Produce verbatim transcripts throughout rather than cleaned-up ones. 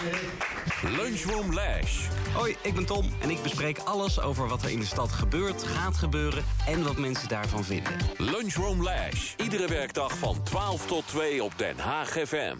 Lunchroom Lash. Hoi, ik ben Tom en ik bespreek alles over wat er in de stad gebeurt, gaat gebeuren en wat mensen daarvan vinden. Lunchroom Lash. Iedere werkdag van twaalf tot twee op Den Haag F M.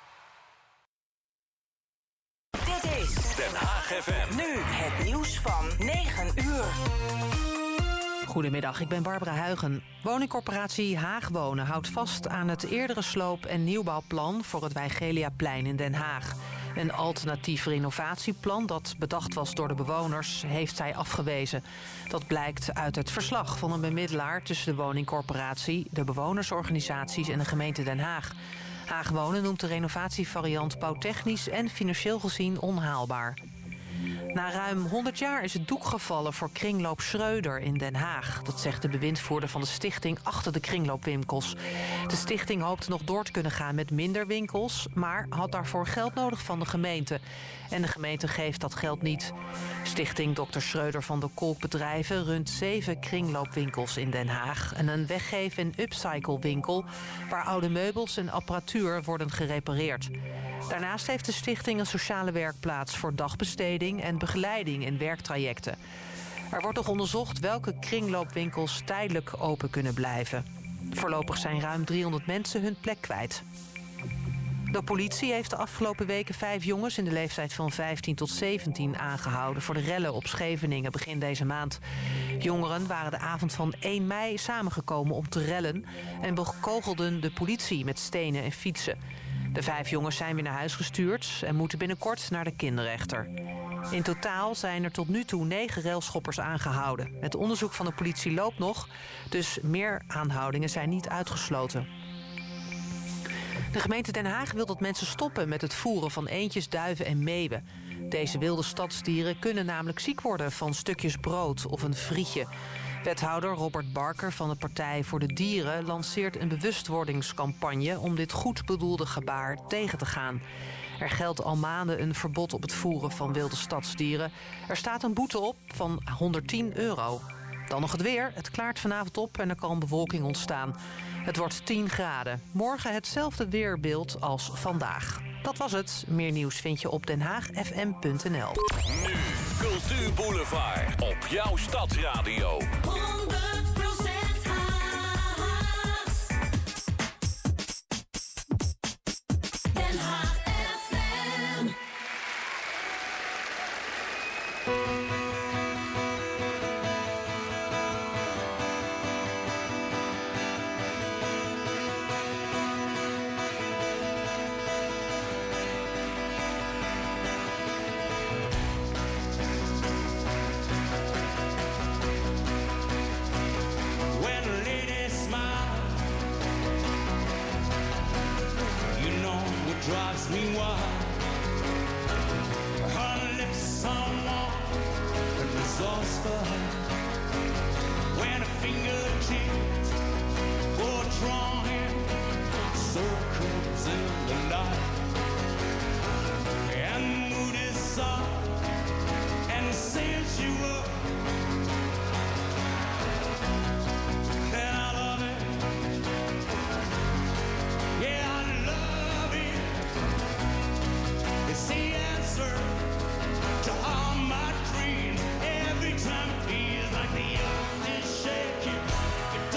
Dit is Den Haag F M. Nu het nieuws van negen uur. Goedemiddag, ik ben Barbara Huigen. Woningcorporatie Haagwonen houdt vast aan het eerdere sloop- en nieuwbouwplan voor het Wijgeliaplein in Den Haag. Een alternatief renovatieplan dat bedacht was door de bewoners heeft zij afgewezen. Dat blijkt uit het verslag van een bemiddelaar tussen de woningcorporatie, de bewonersorganisaties en de gemeente Den Haag. Haagwonen noemt de renovatievariant bouwtechnisch en financieel gezien onhaalbaar. Na ruim honderd jaar is het doek gevallen voor kringloop Schreuder in Den Haag. Dat zegt de bewindvoerder van de stichting achter de kringloopwinkels. De stichting hoopte nog door te kunnen gaan met minder winkels, maar had daarvoor geld nodig van de gemeente. En de gemeente geeft dat geld niet. Stichting dokter Schreuder van de Kolkbedrijven runt zeven kringloopwinkels in Den Haag. En een weggeef- en upcyclewinkel waar oude meubels en apparatuur worden gerepareerd. Daarnaast heeft de stichting een sociale werkplaats voor dagbesteding en begeleiding in werktrajecten. Er wordt nog onderzocht welke kringloopwinkels tijdelijk open kunnen blijven. Voorlopig zijn ruim driehonderd mensen hun plek kwijt. De politie heeft de afgelopen weken vijf jongens in de leeftijd van vijftien tot zeventien aangehouden voor de rellen op Scheveningen begin deze maand. Jongeren waren de avond van één mei samengekomen om te rellen en bekogelden de politie met stenen en fietsen. De vijf jongens zijn weer naar huis gestuurd en moeten binnenkort naar de kinderrechter. In totaal zijn er tot nu toe negen relschoppers aangehouden. Het onderzoek van de politie loopt nog, dus meer aanhoudingen zijn niet uitgesloten. De gemeente Den Haag wil dat mensen stoppen met het voeren van eendjes, duiven en meeuwen. Deze wilde stadsdieren kunnen namelijk ziek worden van stukjes brood of een frietje. Wethouder Robert Barker van de Partij voor de Dieren lanceert een bewustwordingscampagne om dit goed bedoelde gebaar tegen te gaan. Er geldt al maanden een verbod op het voeren van wilde stadsdieren. Er staat een boete op van honderdtien euro. Dan nog het weer. Het klaart vanavond op en er kan bewolking ontstaan. Het wordt tien graden. Morgen hetzelfde weerbeeld als vandaag. Dat was het. Meer nieuws vind je op denhaagfm punt n l. Nu Cultuur Boulevard op jouw Stadsradio. honderd procent Haags. Den Haag F M. Drives me wild. Her lips are warm, and the sauce for her. When her fingertips go drawing circles in the night, and the mood is soft and sensual, and I love it. Yeah, I love it. It's the answer to all my dreams. Every time it feels like the earth is shaking, it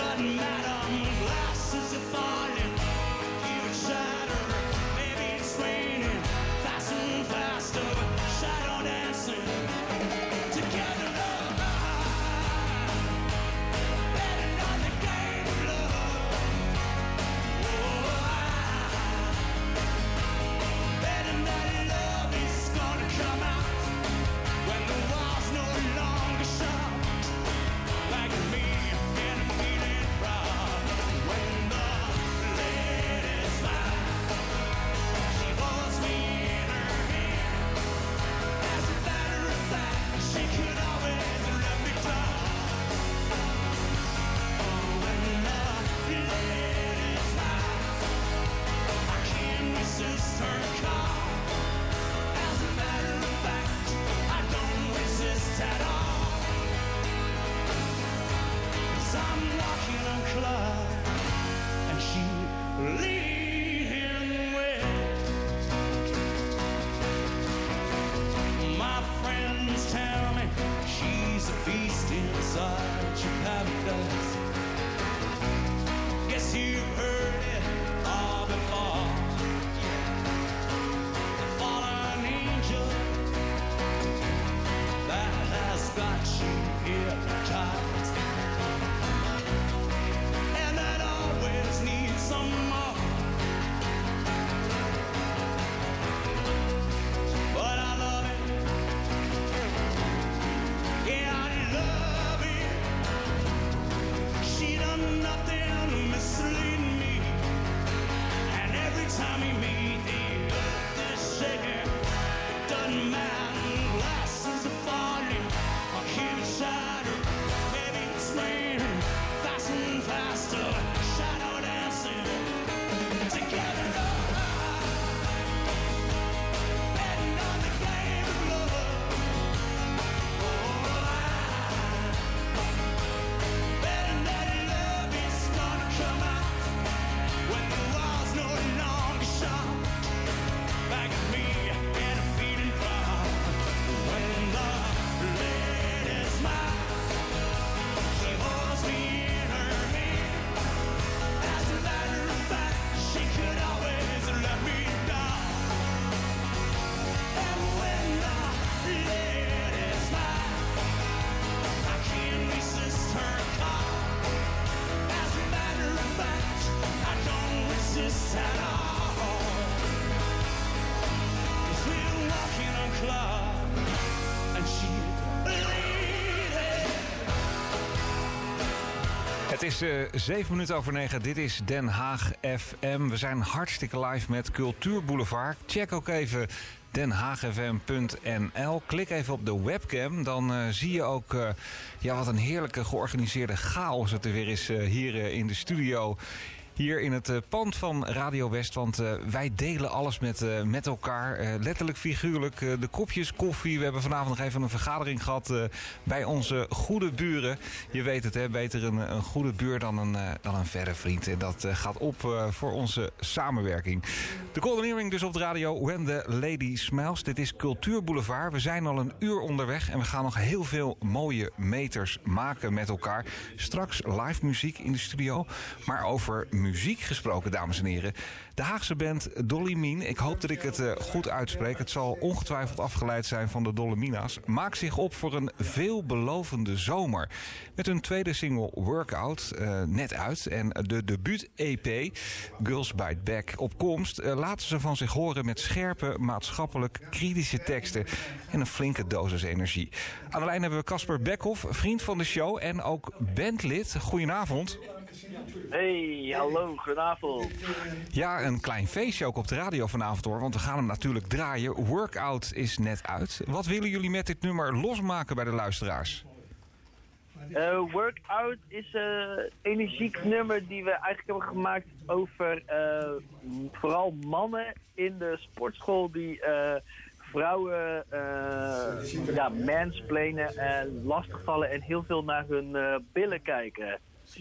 Het is uh, zeven minuten over negen. Dit is Den Haag F M. We zijn hartstikke live met Cultuur Boulevard. Check ook even den haag f m punt n l. Klik even op de webcam. Dan uh, zie je ook uh, ja, wat een heerlijke georganiseerde chaos het er weer is uh, hier uh, in de studio. Hier in het uh, pand van Radio West, want uh, wij delen alles met, uh, met elkaar. Uh, letterlijk, figuurlijk, uh, de kopjes koffie. We hebben vanavond nog even een vergadering gehad uh, bij onze goede buren. Je weet het, hè, beter een, een goede buur dan een, uh, dan een verre vriend. En dat uh, gaat op uh, voor onze samenwerking. De Golden Earring dus op de radio, When the Lady Smiles. Dit is Cultuur Boulevard. We zijn al een uur onderweg en we gaan nog heel veel mooie meters maken met elkaar. Straks live muziek in de studio, maar over muziek gesproken, dames en heren. De Haagse band Dolly Mien, ik hoop dat ik het uh, goed uitspreek. Het zal ongetwijfeld afgeleid zijn van de Dolomina's. Maakt zich op voor een veelbelovende zomer. Met hun tweede single Workout, uh, net uit. En de debuut-E P, Girls Bite Back, op komst. Uh, laten ze van zich horen met scherpe, maatschappelijk kritische teksten. En een flinke dosis energie. Aan de lijn hebben we Casper Beckhoff, vriend van de show en ook bandlid. Goedenavond. Hey, hallo, goedenavond. Ja, een klein feestje ook op de radio vanavond hoor, want we gaan hem natuurlijk draaien. Workout is net uit. Wat willen jullie met dit nummer losmaken bij de luisteraars? Uh, Workout is uh, een energiek nummer die we eigenlijk hebben gemaakt over uh, vooral mannen in de sportschool die uh, vrouwen uh, ja, mansplainen en lastigvallen en heel veel naar hun uh, billen kijken.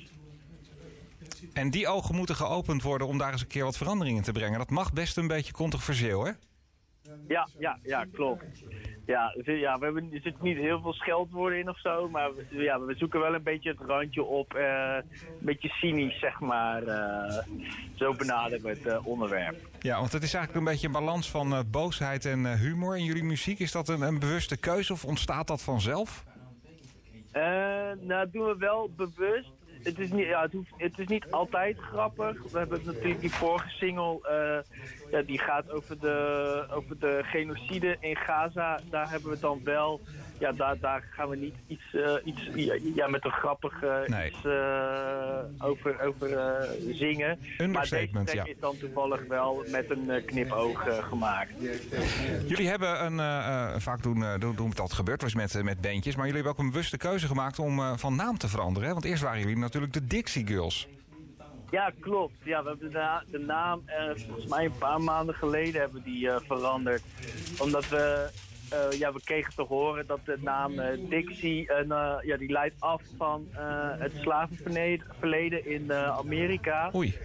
En die ogen moeten geopend worden om daar eens een keer wat verandering in te brengen. Dat mag best een beetje controversieel, hè? Ja, ja, ja, klopt. Ja, ja we hebben, er zit niet heel veel scheldwoorden in of zo, maar we, ja, we zoeken wel een beetje het randje op. Uh, een beetje cynisch, zeg maar. Uh, zo benaderen we het uh, onderwerp. Ja, want het is eigenlijk een beetje een balans van uh, boosheid en uh, humor in jullie muziek. Is dat een, een bewuste keuze of ontstaat dat vanzelf? Uh, nou, dat doen we wel bewust. Het is, niet, ja, het, hoeft, het is niet altijd grappig. We hebben natuurlijk die vorige single, uh, ja, die gaat over de, over de genocide in Gaza. Daar hebben we dan wel, ja, daar, daar gaan we niet iets, uh, iets ja, met een grappig uh, nee. iets, uh, over, over uh, zingen. Maar deze track ja. is dan toevallig wel met een uh, knipoog uh, gemaakt. Jullie hebben een, uh, vaak doen, uh, doen, doen dat gebeurt was met, uh, met bandjes, maar jullie hebben ook een bewuste keuze gemaakt om uh, van naam te veranderen. Hè? Want eerst waren jullie natuurlijk de Dixie Girls. Ja, klopt. Ja, we hebben de, na- de naam, uh, volgens mij een paar maanden geleden hebben we die uh, veranderd. Omdat we, uh, ja, we kregen te horen dat de naam uh, Dixie, uh, uh, ja, die leidt af van uh, het slavenverleden in uh, Amerika. Oei.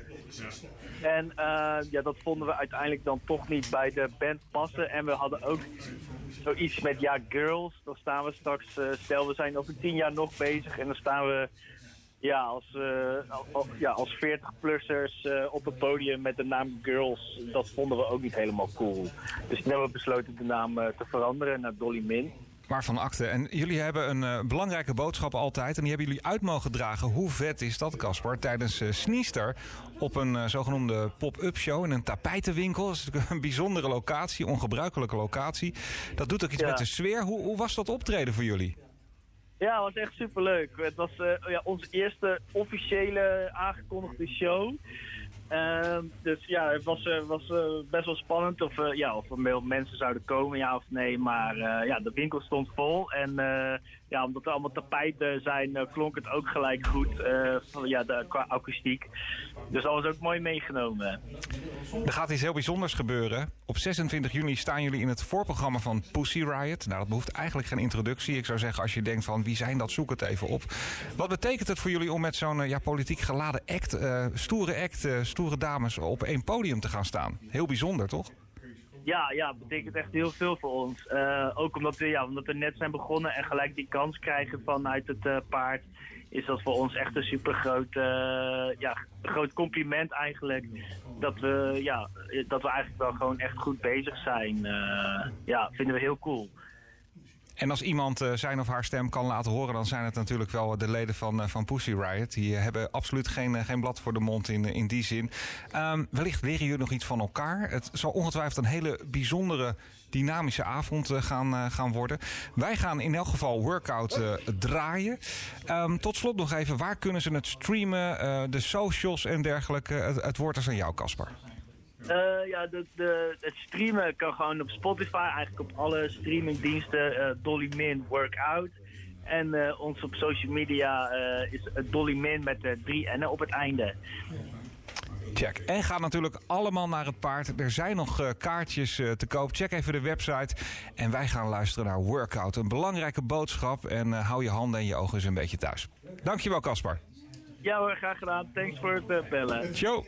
En uh, ja, dat vonden we uiteindelijk dan toch niet bij de band passen. En we hadden ook zoiets met, ja, girls. Dan staan we straks, uh, stel we zijn over tien jaar nog bezig en dan staan we... Ja, als, uh, al, ja, als veertig-plussers uh, op het podium met de naam Girls, dat vonden we ook niet helemaal cool. Dus toen hebben we besloten de naam uh, te veranderen naar Dolly Mien. Waarvan akte. En jullie hebben een uh, belangrijke boodschap altijd. En die hebben jullie uit mogen dragen. Hoe vet is dat, Casper? Tijdens uh, Sneester op een uh, zogenoemde pop-up show in een tapijtenwinkel. Dat is natuurlijk een bijzondere locatie, ongebruikelijke locatie. Dat doet ook iets ja. met de sfeer. Hoe, hoe was dat optreden voor jullie? Ja, het was echt superleuk. Het was uh, ja, onze eerste officiële aangekondigde show. Uh, dus ja, het was, uh, was uh, best wel spannend of, uh, ja, of er mensen zouden komen, ja of nee. Maar uh, ja, de winkel stond vol en uh, ja, omdat er allemaal tapijten zijn, uh, klonk het ook gelijk goed uh, van, ja, de, qua akoestiek. Dus dat was ook mooi meegenomen. Er gaat iets heel bijzonders gebeuren. Op zesentwintig juni staan jullie in het voorprogramma van Pussy Riot. Nou, dat behoeft eigenlijk geen introductie. Ik zou zeggen, als je denkt van wie zijn dat, zoek het even op. Wat betekent het voor jullie om met zo'n ja, politiek geladen act, uh, stoere act, uh, stoere dames op één podium te gaan staan? Heel bijzonder, toch? Ja, ja, het betekent echt heel veel voor ons. Uh, ook omdat we, ja, omdat we net zijn begonnen en gelijk die kans krijgen vanuit het uh, paard, is dat voor ons echt een super groot, uh, ja, groot compliment eigenlijk. Dat we, ja, dat we eigenlijk wel gewoon echt goed bezig zijn. Uh, ja, vinden we heel cool. En als iemand uh, zijn of haar stem kan laten horen, dan zijn het natuurlijk wel de leden van, uh, van Pussy Riot. Die uh, hebben absoluut geen, uh, geen blad voor de mond in, uh, in die zin. Um, wellicht leren jullie nog iets van elkaar. Het zal ongetwijfeld een hele bijzondere, dynamische avond uh, gaan, uh, gaan worden. Wij gaan in elk geval workout uh, draaien. Um, tot slot nog even, waar kunnen ze het streamen? Uh, de socials en dergelijke. Het, het woord is aan jou, Casper. Uh, ja, de, de, het streamen kan gewoon op Spotify, eigenlijk op alle streamingdiensten, uh, Dolly Min Workout. En uh, ons op social media uh, is uh, Dolly Min met uh, drie N'en op het einde. Check. En ga natuurlijk allemaal naar het paard. Er zijn nog uh, kaartjes uh, te koop. Check even de website. En wij gaan luisteren naar Workout. Een belangrijke boodschap. En uh, hou je handen en je ogen eens een beetje thuis. Dankjewel, Casper. Ja hoor, graag gedaan. Thanks voor het uh, bellen. Ciao.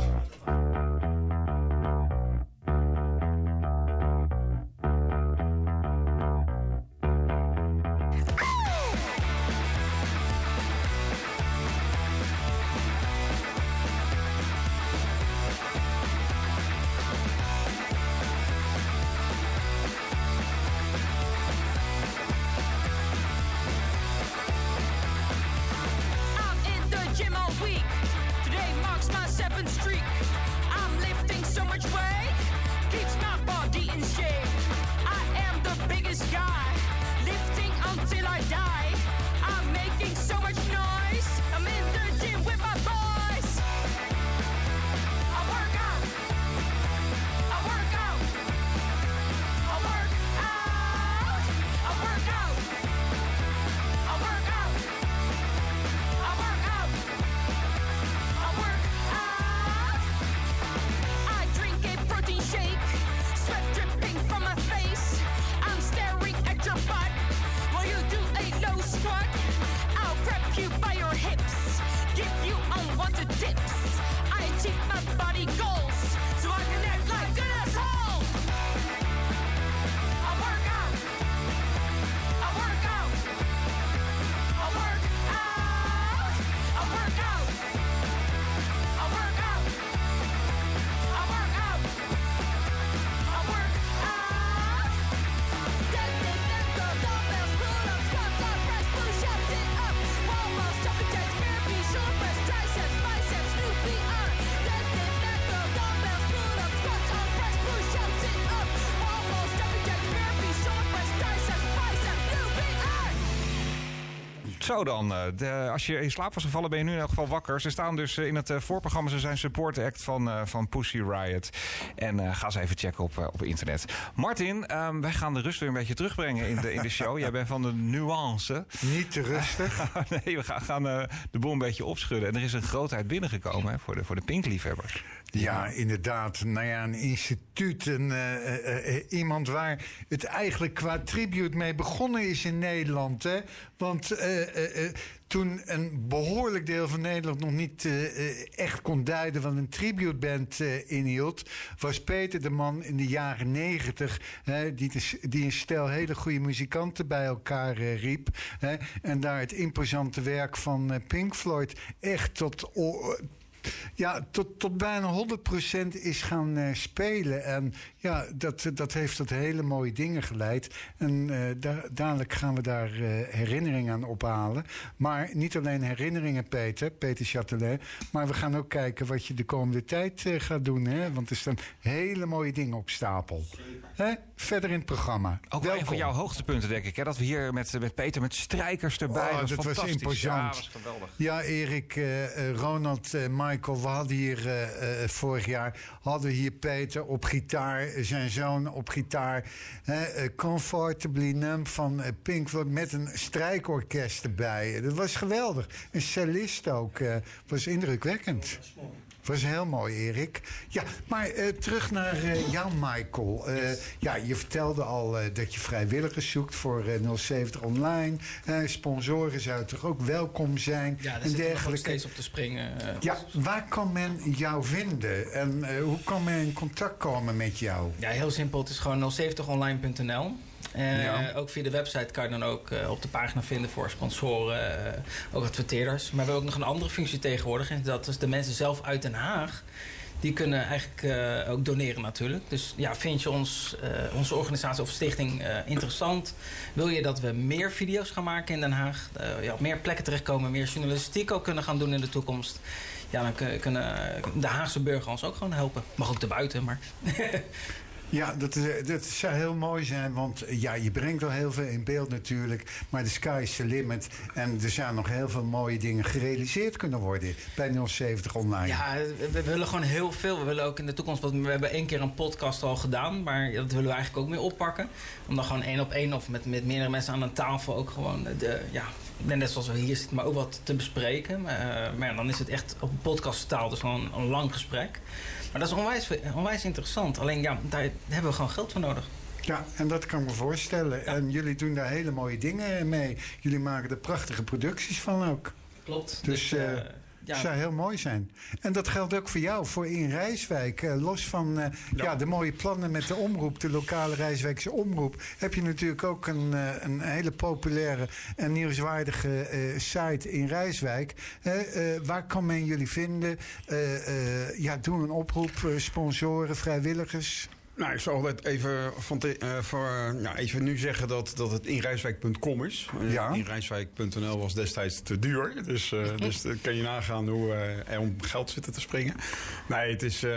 Zo dan, de, als je in slaap was gevallen ben je nu in elk geval wakker. Ze staan dus in het voorprogramma, ze zijn support act van, uh, van Pussy Riot. En uh, ga ze even checken op, uh, op internet. Martin, um, wij gaan de rust weer een beetje terugbrengen in de, in de show. Jij bent van de nuance. Niet te rustig. Nee, we gaan, gaan uh, de boel een beetje opschudden. En er is een grootheid binnengekomen hè, voor de, voor de Pink-liefhebbers. Ja, inderdaad. Nou ja, een instituut, een, uh, uh, uh, iemand waar het eigenlijk qua tribute mee begonnen is in Nederland. Hè? Want uh, uh, uh, toen een behoorlijk deel van Nederland nog niet uh, uh, echt kon duiden wat een tributeband uh, inhield, was Peter de man in de jaren negentig, uh, die, die een stel hele goede muzikanten bij elkaar uh, riep. Uh, en daar het imposante werk van uh, Pink Floyd echt tot... Uh, Ja, tot, tot bijna honderd procent is gaan uh, spelen. En ja, dat, dat heeft tot hele mooie dingen geleid. En uh, da- dadelijk gaan we daar uh, herinneringen aan ophalen. Maar niet alleen herinneringen, Peter, Peter Châtelet. Maar we gaan ook kijken wat je de komende tijd uh, gaat doen. Hè? Want er staan hele mooie dingen op stapel. Hè? Verder in het programma. Ook wel een van jouw hoogtepunten, denk ik. Hè? Dat we hier met, met Peter, met strijkers erbij. Oh, dat dat was was imposant. Ja, dat was geweldig. Ja, Erik, uh, uh, Ronald, uh, Michael, we hadden hier uh, uh, vorig jaar hadden we hier Peter op gitaar, zijn zoon op gitaar. Uh, uh, Comfortably Numb van uh, Pink Floyd met een strijkorkest erbij. Dat was geweldig. Een cellist ook. Uh, was indrukwekkend. Was heel mooi, Erik. Ja, maar uh, terug naar uh, jou, Michael. Uh, ja, je vertelde al uh, dat je vrijwilligers zoekt voor uh, nul zeventig Online. Uh, sponsoren zouden toch ook welkom zijn. Ja, daar en zitten we dergelijke. nog steeds op te springen. Uh, Ja, waar kan men jou vinden? En uh, hoe kan men in contact komen met jou? ja, heel simpel. Het is gewoon nul zeventig online punt n l. Uh, Ja. Ook via de website kan je dan ook uh, op de pagina vinden voor sponsoren, uh, ook adverteerders. Maar we hebben ook nog een andere functie tegenwoordig. En dat is de mensen zelf uit Den Haag Die kunnen eigenlijk uh, ook doneren natuurlijk. Dus ja, vind je ons, uh, onze organisatie of stichting uh, interessant? Wil je dat we meer video's gaan maken in Den Haag? Uh, ja, op meer plekken terechtkomen, meer journalistiek ook kunnen gaan doen in de toekomst? Ja, dan kunnen de Haagse burger ons ook gewoon helpen. Mag ook erbuiten, maar... Ja, dat, is, dat zou heel mooi zijn, want ja, je brengt al heel veel in beeld natuurlijk. Maar de sky is the limit. En er zijn nog heel veel mooie dingen gerealiseerd kunnen worden bij nul zeventig Online. Ja, we, we willen gewoon heel veel. We willen ook in de toekomst, want we hebben één keer een podcast al gedaan. Maar dat willen we eigenlijk ook meer oppakken. Om dan gewoon één op één of met, met meerdere mensen aan een tafel ook gewoon de, ja, net zoals we hier zitten, maar ook wat te bespreken. Maar, uh, maar ja, dan is het echt op een podcasttaal, dus gewoon een, een lang gesprek. Maar dat is onwijs, onwijs interessant. Alleen ja, daar hebben we gewoon geld voor nodig. Ja, en dat kan ik me voorstellen. Ja. En jullie doen daar hele mooie dingen mee. Jullie maken er prachtige producties van ook. Klopt. Dus het uh, ja. zou heel mooi zijn. En dat geldt ook voor jou, voor in Rijswijk. Uh, los van uh, ja. Ja, de mooie plannen met de omroep, de lokale Rijswijkse omroep, heb je natuurlijk ook een, uh, een hele populaire en nieuwswaardige uh, site in Rijswijk. Uh, uh, waar kan men jullie vinden? Uh, uh, ja, doe een oproep, uh, sponsoren, vrijwilligers. Nou, ik zal altijd even, van te, uh, voor, uh, ja, even nu zeggen dat, dat het inrijswijk punt com is. Uh, ja. inrijswijk punt n l was destijds te duur. Dus, uh, dus dan kan je nagaan hoe uh, er om geld zitten te springen. Nee, het is... Uh,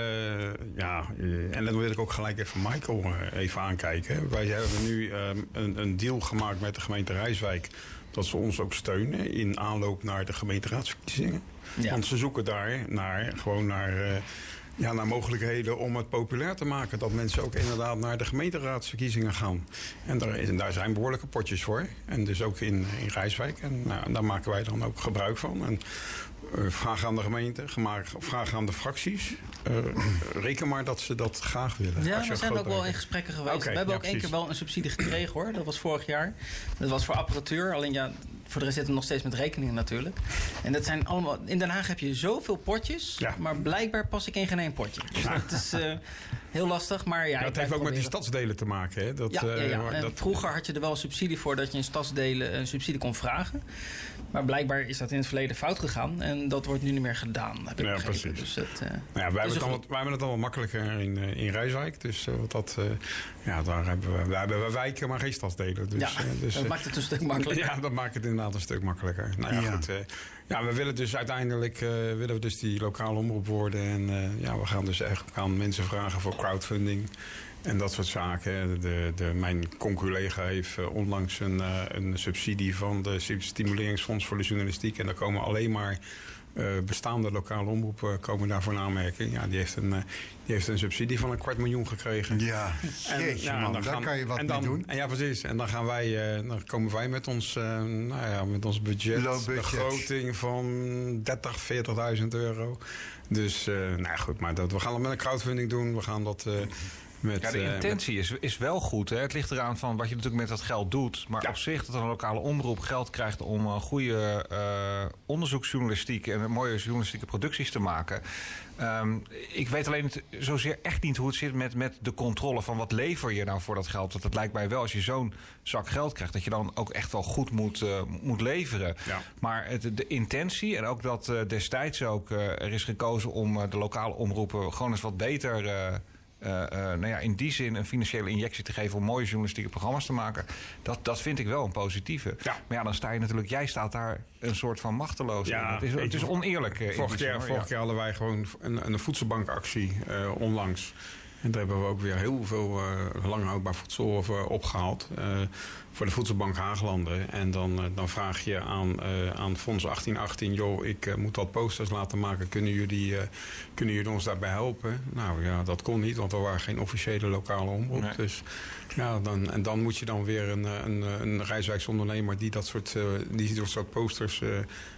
ja, uh, en dan wil ik ook gelijk even Michael uh, even aankijken. Wij hebben nu uh, een, een deal gemaakt met de gemeente Rijswijk, dat ze ons ook steunen in aanloop naar de gemeenteraadsverkiezingen. Ja. Want ze zoeken daar naar, gewoon naar... Uh, Ja, naar mogelijkheden om het populair te maken. Dat mensen ook inderdaad naar de gemeenteraadsverkiezingen gaan. En daar, en daar zijn behoorlijke potjes voor. En dus ook in, in Rijswijk. En nou, daar maken wij dan ook gebruik van. En uh, vraag aan de gemeente, vraag aan de fracties. Uh, reken maar dat ze dat graag willen. Ja, we zijn ook wel in gesprekken geweest. Okay, we hebben ja, ook één keer wel een subsidie gekregen hoor. Dat was vorig jaar. Dat was voor apparatuur. Alleen ja, voor de rest zitten we nog steeds met rekeningen natuurlijk. En dat zijn allemaal... In Den Haag heb je zoveel potjes. Ja. Maar blijkbaar pas ik in geen één potje. Dus ja. dat is uh, heel lastig. Maar ja, ja, het heeft ook met die stadsdelen te maken. Hè? Dat, ja, ja, ja. Uh, dat... Vroeger had je er wel een subsidie voor dat je in stadsdelen een subsidie kon vragen. Maar blijkbaar is dat in het verleden fout gegaan. En dat wordt nu niet meer gedaan, heb ik ja, begrepen. Precies. Dus het, uh, nou ja, wij, hebben het al, wij hebben het al wat makkelijker in, uh, in Rijswijk. Dus uh, dat, uh, ja, daar hebben we, daar hebben we wijken, maar geen stadsdelen. Dus, ja, uh, dus, dat uh, maakt het een stuk makkelijker. Ja, dat maakt het inderdaad een stuk makkelijker. Nou ja, ja. goed. Uh, ja, we willen dus uiteindelijk uh, willen we dus die lokale omroep worden. En uh, ja, we gaan dus echt aan mensen vragen voor crowdfunding. En dat soort zaken. De, de, mijn conculega heeft uh, onlangs een, uh, een subsidie van de Stimuleringsfonds voor de Journalistiek. En daar komen alleen maar uh, bestaande lokale omroepen komen daarvoor in aanmerking. Ja, die heeft, een, uh, die heeft een subsidie van een kwart miljoen gekregen. Ja, en, jeetje, ja, man, dan daar gaan, kan je wat en dan, mee doen. En ja, precies. En dan, gaan wij, uh, dan komen wij met ons, uh, nou ja, met ons budget, budget. begroting van dertig, veertigduizend euro. Dus, uh, nou goed, maar dat, we gaan dat met een crowdfunding doen. We gaan dat... Uh, Met, ja, de intentie is, is wel goed. Hè? Het ligt eraan van wat je natuurlijk met dat geld doet. Maar ja. op zich dat een lokale omroep geld krijgt om uh, goede uh, onderzoeksjournalistiek en mooie journalistieke producties te maken. Um, ik weet alleen niet, zozeer echt niet hoe het zit met, met de controle van wat lever je nou voor dat geld. Want het lijkt mij wel, als je zo'n zak geld krijgt, dat je dan ook echt wel goed moet, uh, moet leveren. Ja. Maar het, de intentie en ook dat uh, destijds ook uh, er is gekozen om uh, de lokale omroepen gewoon eens wat beter... Uh, Uh, uh, nou ja, in die zin een financiële injectie te geven om mooie journalistieke programma's te maken. Dat, dat vind ik wel een positieve. Ja. Maar ja, dan sta je natuurlijk, jij staat daar een soort van machteloos. Ja, het is, het is oneerlijk. Uh, vorig jaar, zin, vorig ja. jaar hadden wij gewoon een, een voedselbankactie uh, onlangs. En daar hebben we ook weer heel veel uh, lang houdbaar voedsel uh, opgehaald. Uh, voor de voedselbank Haaglanden. En dan, uh, dan vraag je aan, uh, aan Fonds achttien achttien... joh, ik uh, moet wat posters laten maken. Kunnen jullie, uh, kunnen jullie ons daarbij helpen? Nou ja, dat kon niet, want er waren geen officiële lokale omroep. Nee. Dus ja, dan, en dan moet je dan weer een, een, een Rijswijkse ondernemer... die dat soort, uh, die dat soort posters... Uh,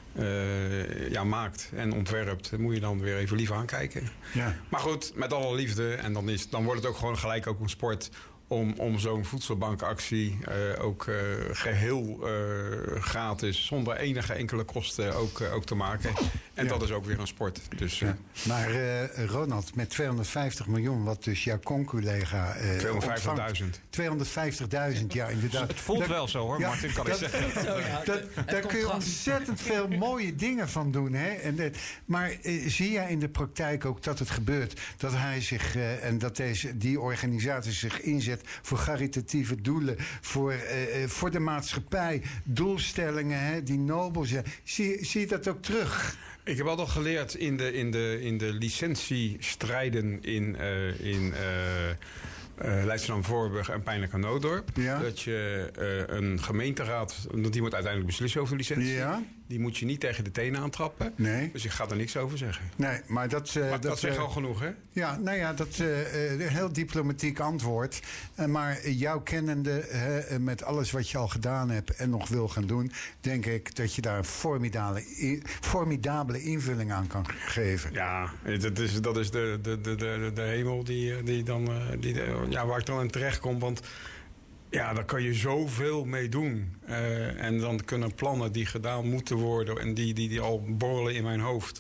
Uh, ja, maakt en ontwerpt, dat moet je dan weer even lief aankijken. Ja. Maar goed, met alle liefde. En dan, is, dan wordt het ook gewoon gelijk ook een sport om, om zo'n voedselbankactie uh, ook uh, geheel uh, gratis, zonder enige enkele kosten ook, uh, ook te maken. En ja. dat is ook weer een sport. Dus, uh, ja. Maar uh, Ronald, met tweehonderdvijftig miljoen, wat dus jouw conculega uh, tweehonderdvijftigduizend. tweehonderdvijftigduizend, ja, inderdaad. Het voelt dat, wel zo, hoor, ja, Martin, kan dat, ik zeggen. Zo, ja. dat, daar kun je ontzettend veel mooie dingen van doen. Hè? En, uh, maar uh, zie jij in de praktijk ook dat het gebeurt, dat hij zich uh, en dat deze, die organisatie zich inzet voor caritatieve doelen, voor, uh, voor de maatschappij, doelstellingen hè, die nobel zijn. Zie, zie je dat ook terug? Ik heb altijd geleerd in de, in de, in de licentiestrijden in, uh, in uh, uh, Leidschendam-Voorburg en Pijnlijk aan Nootdorp. Ja. Dat je uh, een gemeenteraad, die moet uiteindelijk beslissen over de licentie. Ja. Die moet je niet tegen de tenen aantrappen. Nee. Dus ik ga er niks over zeggen. Nee, maar dat... Uh, maar dat, dat zegt uh, al genoeg, hè? Ja, nou ja, dat uh, uh, een heel diplomatiek antwoord. Uh, maar uh, jouw kennende, uh, met alles wat je al gedaan hebt en nog wil gaan doen, denk ik dat je daar een formidabele, formidabele invulling aan kan geven. Ja, dat is, dat is de, de, de, de, de hemel die, die dan, die, ja, waar ik dan in terecht kom. Want ja, daar kan je zoveel mee doen. Uh, en dan kunnen plannen die gedaan moeten worden en die, die, die al borrelen in mijn hoofd.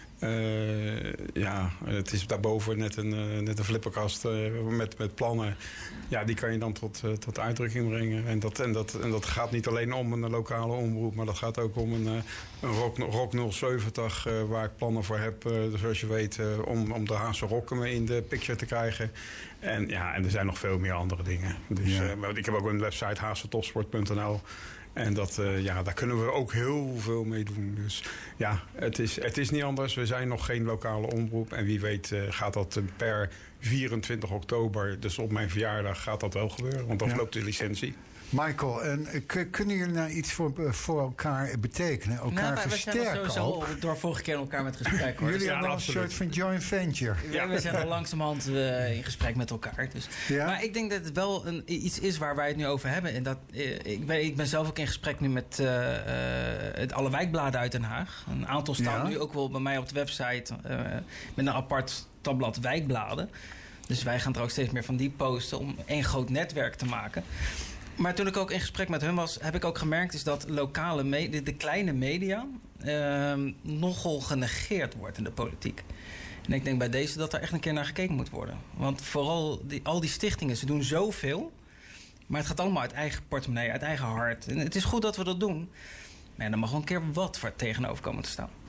Uh, ja, het is daarboven net een, uh, net een flipperkast uh, met, met plannen. Ja, die kan je dan tot, uh, tot uitdrukking brengen. En dat, en, dat, en dat gaat niet alleen om een lokale omroep, maar dat gaat ook om een, uh, een Rock, Rock nul zeventig... Uh, waar ik plannen voor heb, uh, zoals je weet, uh, om, om de Haagse Rocken in de picture te krijgen. En, ja, en er zijn nog veel meer andere dingen. Dus, ja. uh, ik heb ook een website, haagse topsport punt n l. En dat, uh, ja, daar kunnen we ook heel veel mee doen. Dus ja, het is, het is niet anders. We zijn nog geen lokale omroep. En wie weet uh, gaat dat uh, per vierentwintig oktober, dus op mijn verjaardag, gaat dat wel gebeuren. Want dan ja. loopt de licentie. Michael, en k- kunnen jullie nou iets voor, voor elkaar betekenen? Elkaar nou, versterken? We zijn sowieso door vorige keer elkaar met gesprek. Hoor. Jullie dus hebben ja, al een soort van joint venture. Ja, we zijn al langzamerhand uh, in gesprek met elkaar. Dus. Ja? Maar ik denk dat het wel een, iets is waar wij het nu over hebben. En dat, uh, ik, ben, ik ben zelf ook in gesprek nu met uh, uh, het alle wijkbladen uit Den Haag. Een aantal staan ja? nu ook wel bij mij op de website uh, met een apart tabblad wijkbladen. Dus wij gaan er ook steeds meer van die posten om één groot netwerk te maken. Maar toen ik ook in gesprek met hun was, heb ik ook gemerkt is dat lokale media, de kleine media uh, nogal genegeerd wordt in de politiek. En ik denk bij deze dat er echt een keer naar gekeken moet worden. Want vooral die, al die stichtingen, ze doen zoveel. Maar het gaat allemaal uit eigen portemonnee, uit eigen hart. En het is goed dat we dat doen. Maar ja, er mag wel een keer wat voor tegenover komen te staan.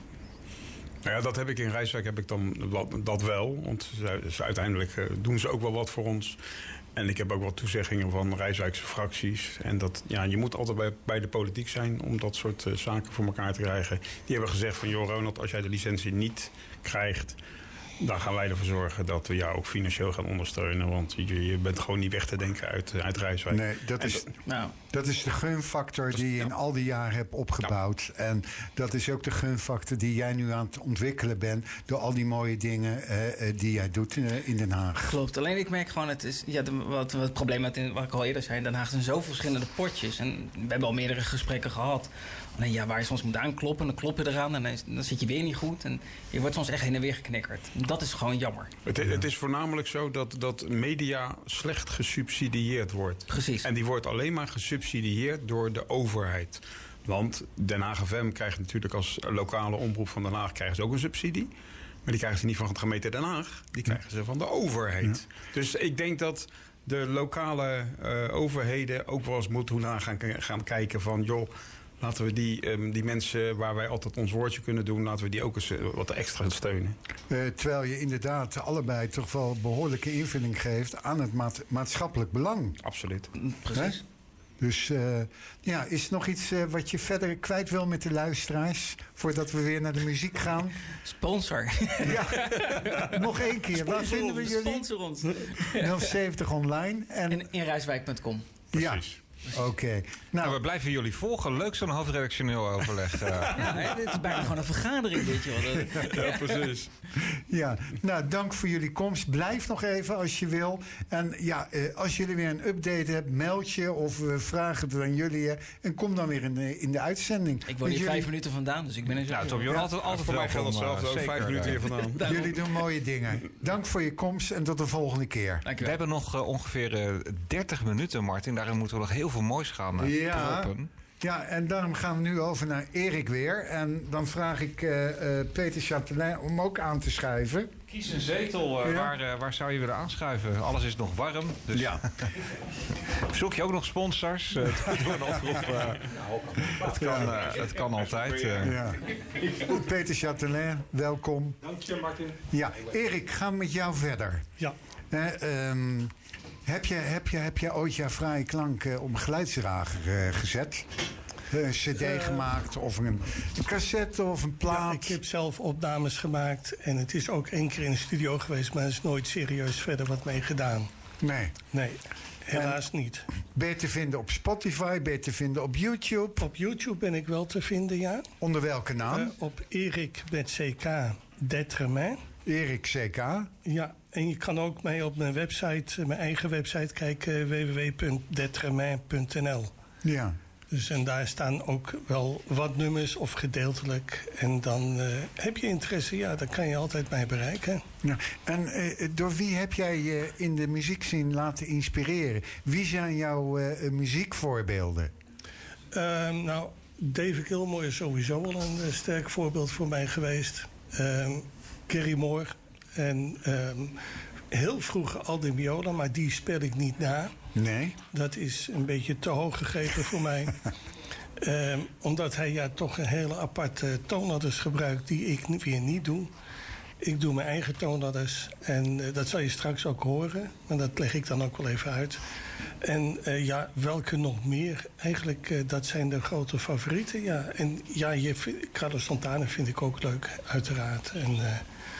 Nou ja, dat heb ik in Rijswijk heb ik dan dat wel. Want ze, uiteindelijk uh, doen ze ook wel wat voor ons. En ik heb ook wat toezeggingen van Rijswijkse fracties. En dat, ja, je moet altijd bij, bij de politiek zijn om dat soort uh, zaken voor elkaar te krijgen. Die hebben gezegd van, joh Ronald, als jij de licentie niet krijgt, dan gaan wij ervoor zorgen dat we jou ook financieel gaan ondersteunen. Want je, je bent gewoon niet weg te denken uit, uit Rijswijk. Nee, dat is, dat, nou, dat is de gunfactor die je ja. in al die jaren hebt opgebouwd. Ja. En dat is ook de gunfactor die jij nu aan het ontwikkelen bent door al die mooie dingen uh, die jij doet uh, in Den Haag. Klopt. Alleen ik merk gewoon, het is ja, de, wat, wat het probleem met in, wat ik al eerder zei, in Den Haag zijn zoveel verschillende potjes. En we hebben al meerdere gesprekken gehad. Alleen ja, waar je soms moet aankloppen, dan klop je eraan en dan, dan zit je weer niet goed. En je wordt soms echt heen en weer geknikkerd. Dat is gewoon jammer. Het, het is voornamelijk zo dat, dat media slecht gesubsidieerd wordt. Precies. En die wordt alleen maar gesubsidieerd door de overheid. Want Den Haag F M krijgt natuurlijk als lokale omroep van Den Haag krijgen ze ook een subsidie. Maar die krijgen ze niet van het gemeente Den Haag. Die krijgen ze van de overheid. Ja. Dus ik denk dat de lokale uh, overheden ook wel eens moeten naar gaan, gaan kijken van, joh, laten we die, um, die mensen waar wij altijd ons woordje kunnen doen, laten we die ook eens uh, wat extra steunen. Uh, terwijl je inderdaad allebei toch wel behoorlijke invulling geeft aan het maat, maatschappelijk belang. Absoluut. Precies. He? Dus uh, ja, is er nog iets uh, wat je verder kwijt wil met de luisteraars, voordat we weer naar de muziek gaan? Sponsor. Ja, nog één keer. Waar vinden we jullie? Sponsor ons. nul zeventig online. En in in rijswijk punt com. Ja. Oké. Okay. Nou, we blijven jullie volgen. Leuk zo'n hoofdredactioneel overleg. Uh. Ja, hè, dit is bijna gewoon een vergadering, dit, joh. Ja, precies. Ja, nou, dank voor jullie komst. Blijf nog even als je wil. En ja, eh, als jullie weer een update hebben, meld je of we vragen het aan jullie. Eh, en kom dan weer in de, in de uitzending. Ik woon hier jullie... vijf minuten vandaan, dus ik ben er zo. Nou, Tom, je ja. altijd, altijd voor mij geldt hetzelfde, ook vijf minuten hier vandaan. Jullie doen mooie dingen. Dank voor je komst en tot de volgende keer. We hebben nog uh, ongeveer uh, dertig minuten, Martin. Daarin moeten we nog heel veel moois gaan uh, ja. proppen. Ja, en daarom gaan we nu over naar Erik weer. En dan vraag ik uh, uh, Peter Chatelain om ook aan te schuiven. Kies een zetel. Uh, ja. waar, uh, waar zou je willen aanschuiven? Alles is nog warm. Dus ja. Zoek je ook nog sponsors? Uh, doe een oproep. Uh, het, kan, uh, het kan altijd. Uh. Ja. Peter Chatelain, welkom. Dank je, Martin. Ja, Erik, gaan we met jou verder. Ja. Uh, um, Heb je, heb, je, heb je ooit jouw fraaie klank uh, op een geluidsdrager uh, gezet? Een cd uh, gemaakt of een, een cassette of een plaat? Ja, ik heb zelf opnames gemaakt. En het is ook één keer in de studio geweest. Maar er is nooit serieus verder wat mee gedaan. Nee? Nee, helaas en niet. Ben je te vinden op Spotify? Ben je te vinden op YouTube? Op YouTube ben ik wel te vinden, ja. Onder welke naam? Uh, op Erik met C K Detremain. Erik C K? Ja. En je kan ook mee op mijn website, mijn eigen website kijken, w w w punt detremain punt n l. Ja. Dus en daar staan ook wel wat nummers of gedeeltelijk. En dan uh, heb je interesse, ja, dan kan je altijd mij bereiken. Ja. En uh, door wie heb jij je in de muziekscene laten inspireren? Wie zijn jouw uh, muziekvoorbeelden? Uh, nou, David Gilmour is sowieso wel een uh, sterk voorbeeld voor mij geweest. Uh, Gary Moore. En um, heel vroeg Aldo Meola, maar die speel ik niet na. Nee? Dat is een beetje te hoog gegrepen voor mij. Um, omdat hij ja toch een hele aparte toonladders gebruikt die ik weer niet doe. Ik doe mijn eigen toonladders en uh, dat zal je straks ook horen. Maar dat leg ik dan ook wel even uit. En uh, ja, welke nog meer? Eigenlijk, uh, dat zijn de grote favorieten, ja. En ja, je, Carlos Santana vind ik ook leuk, uiteraard. En... Uh,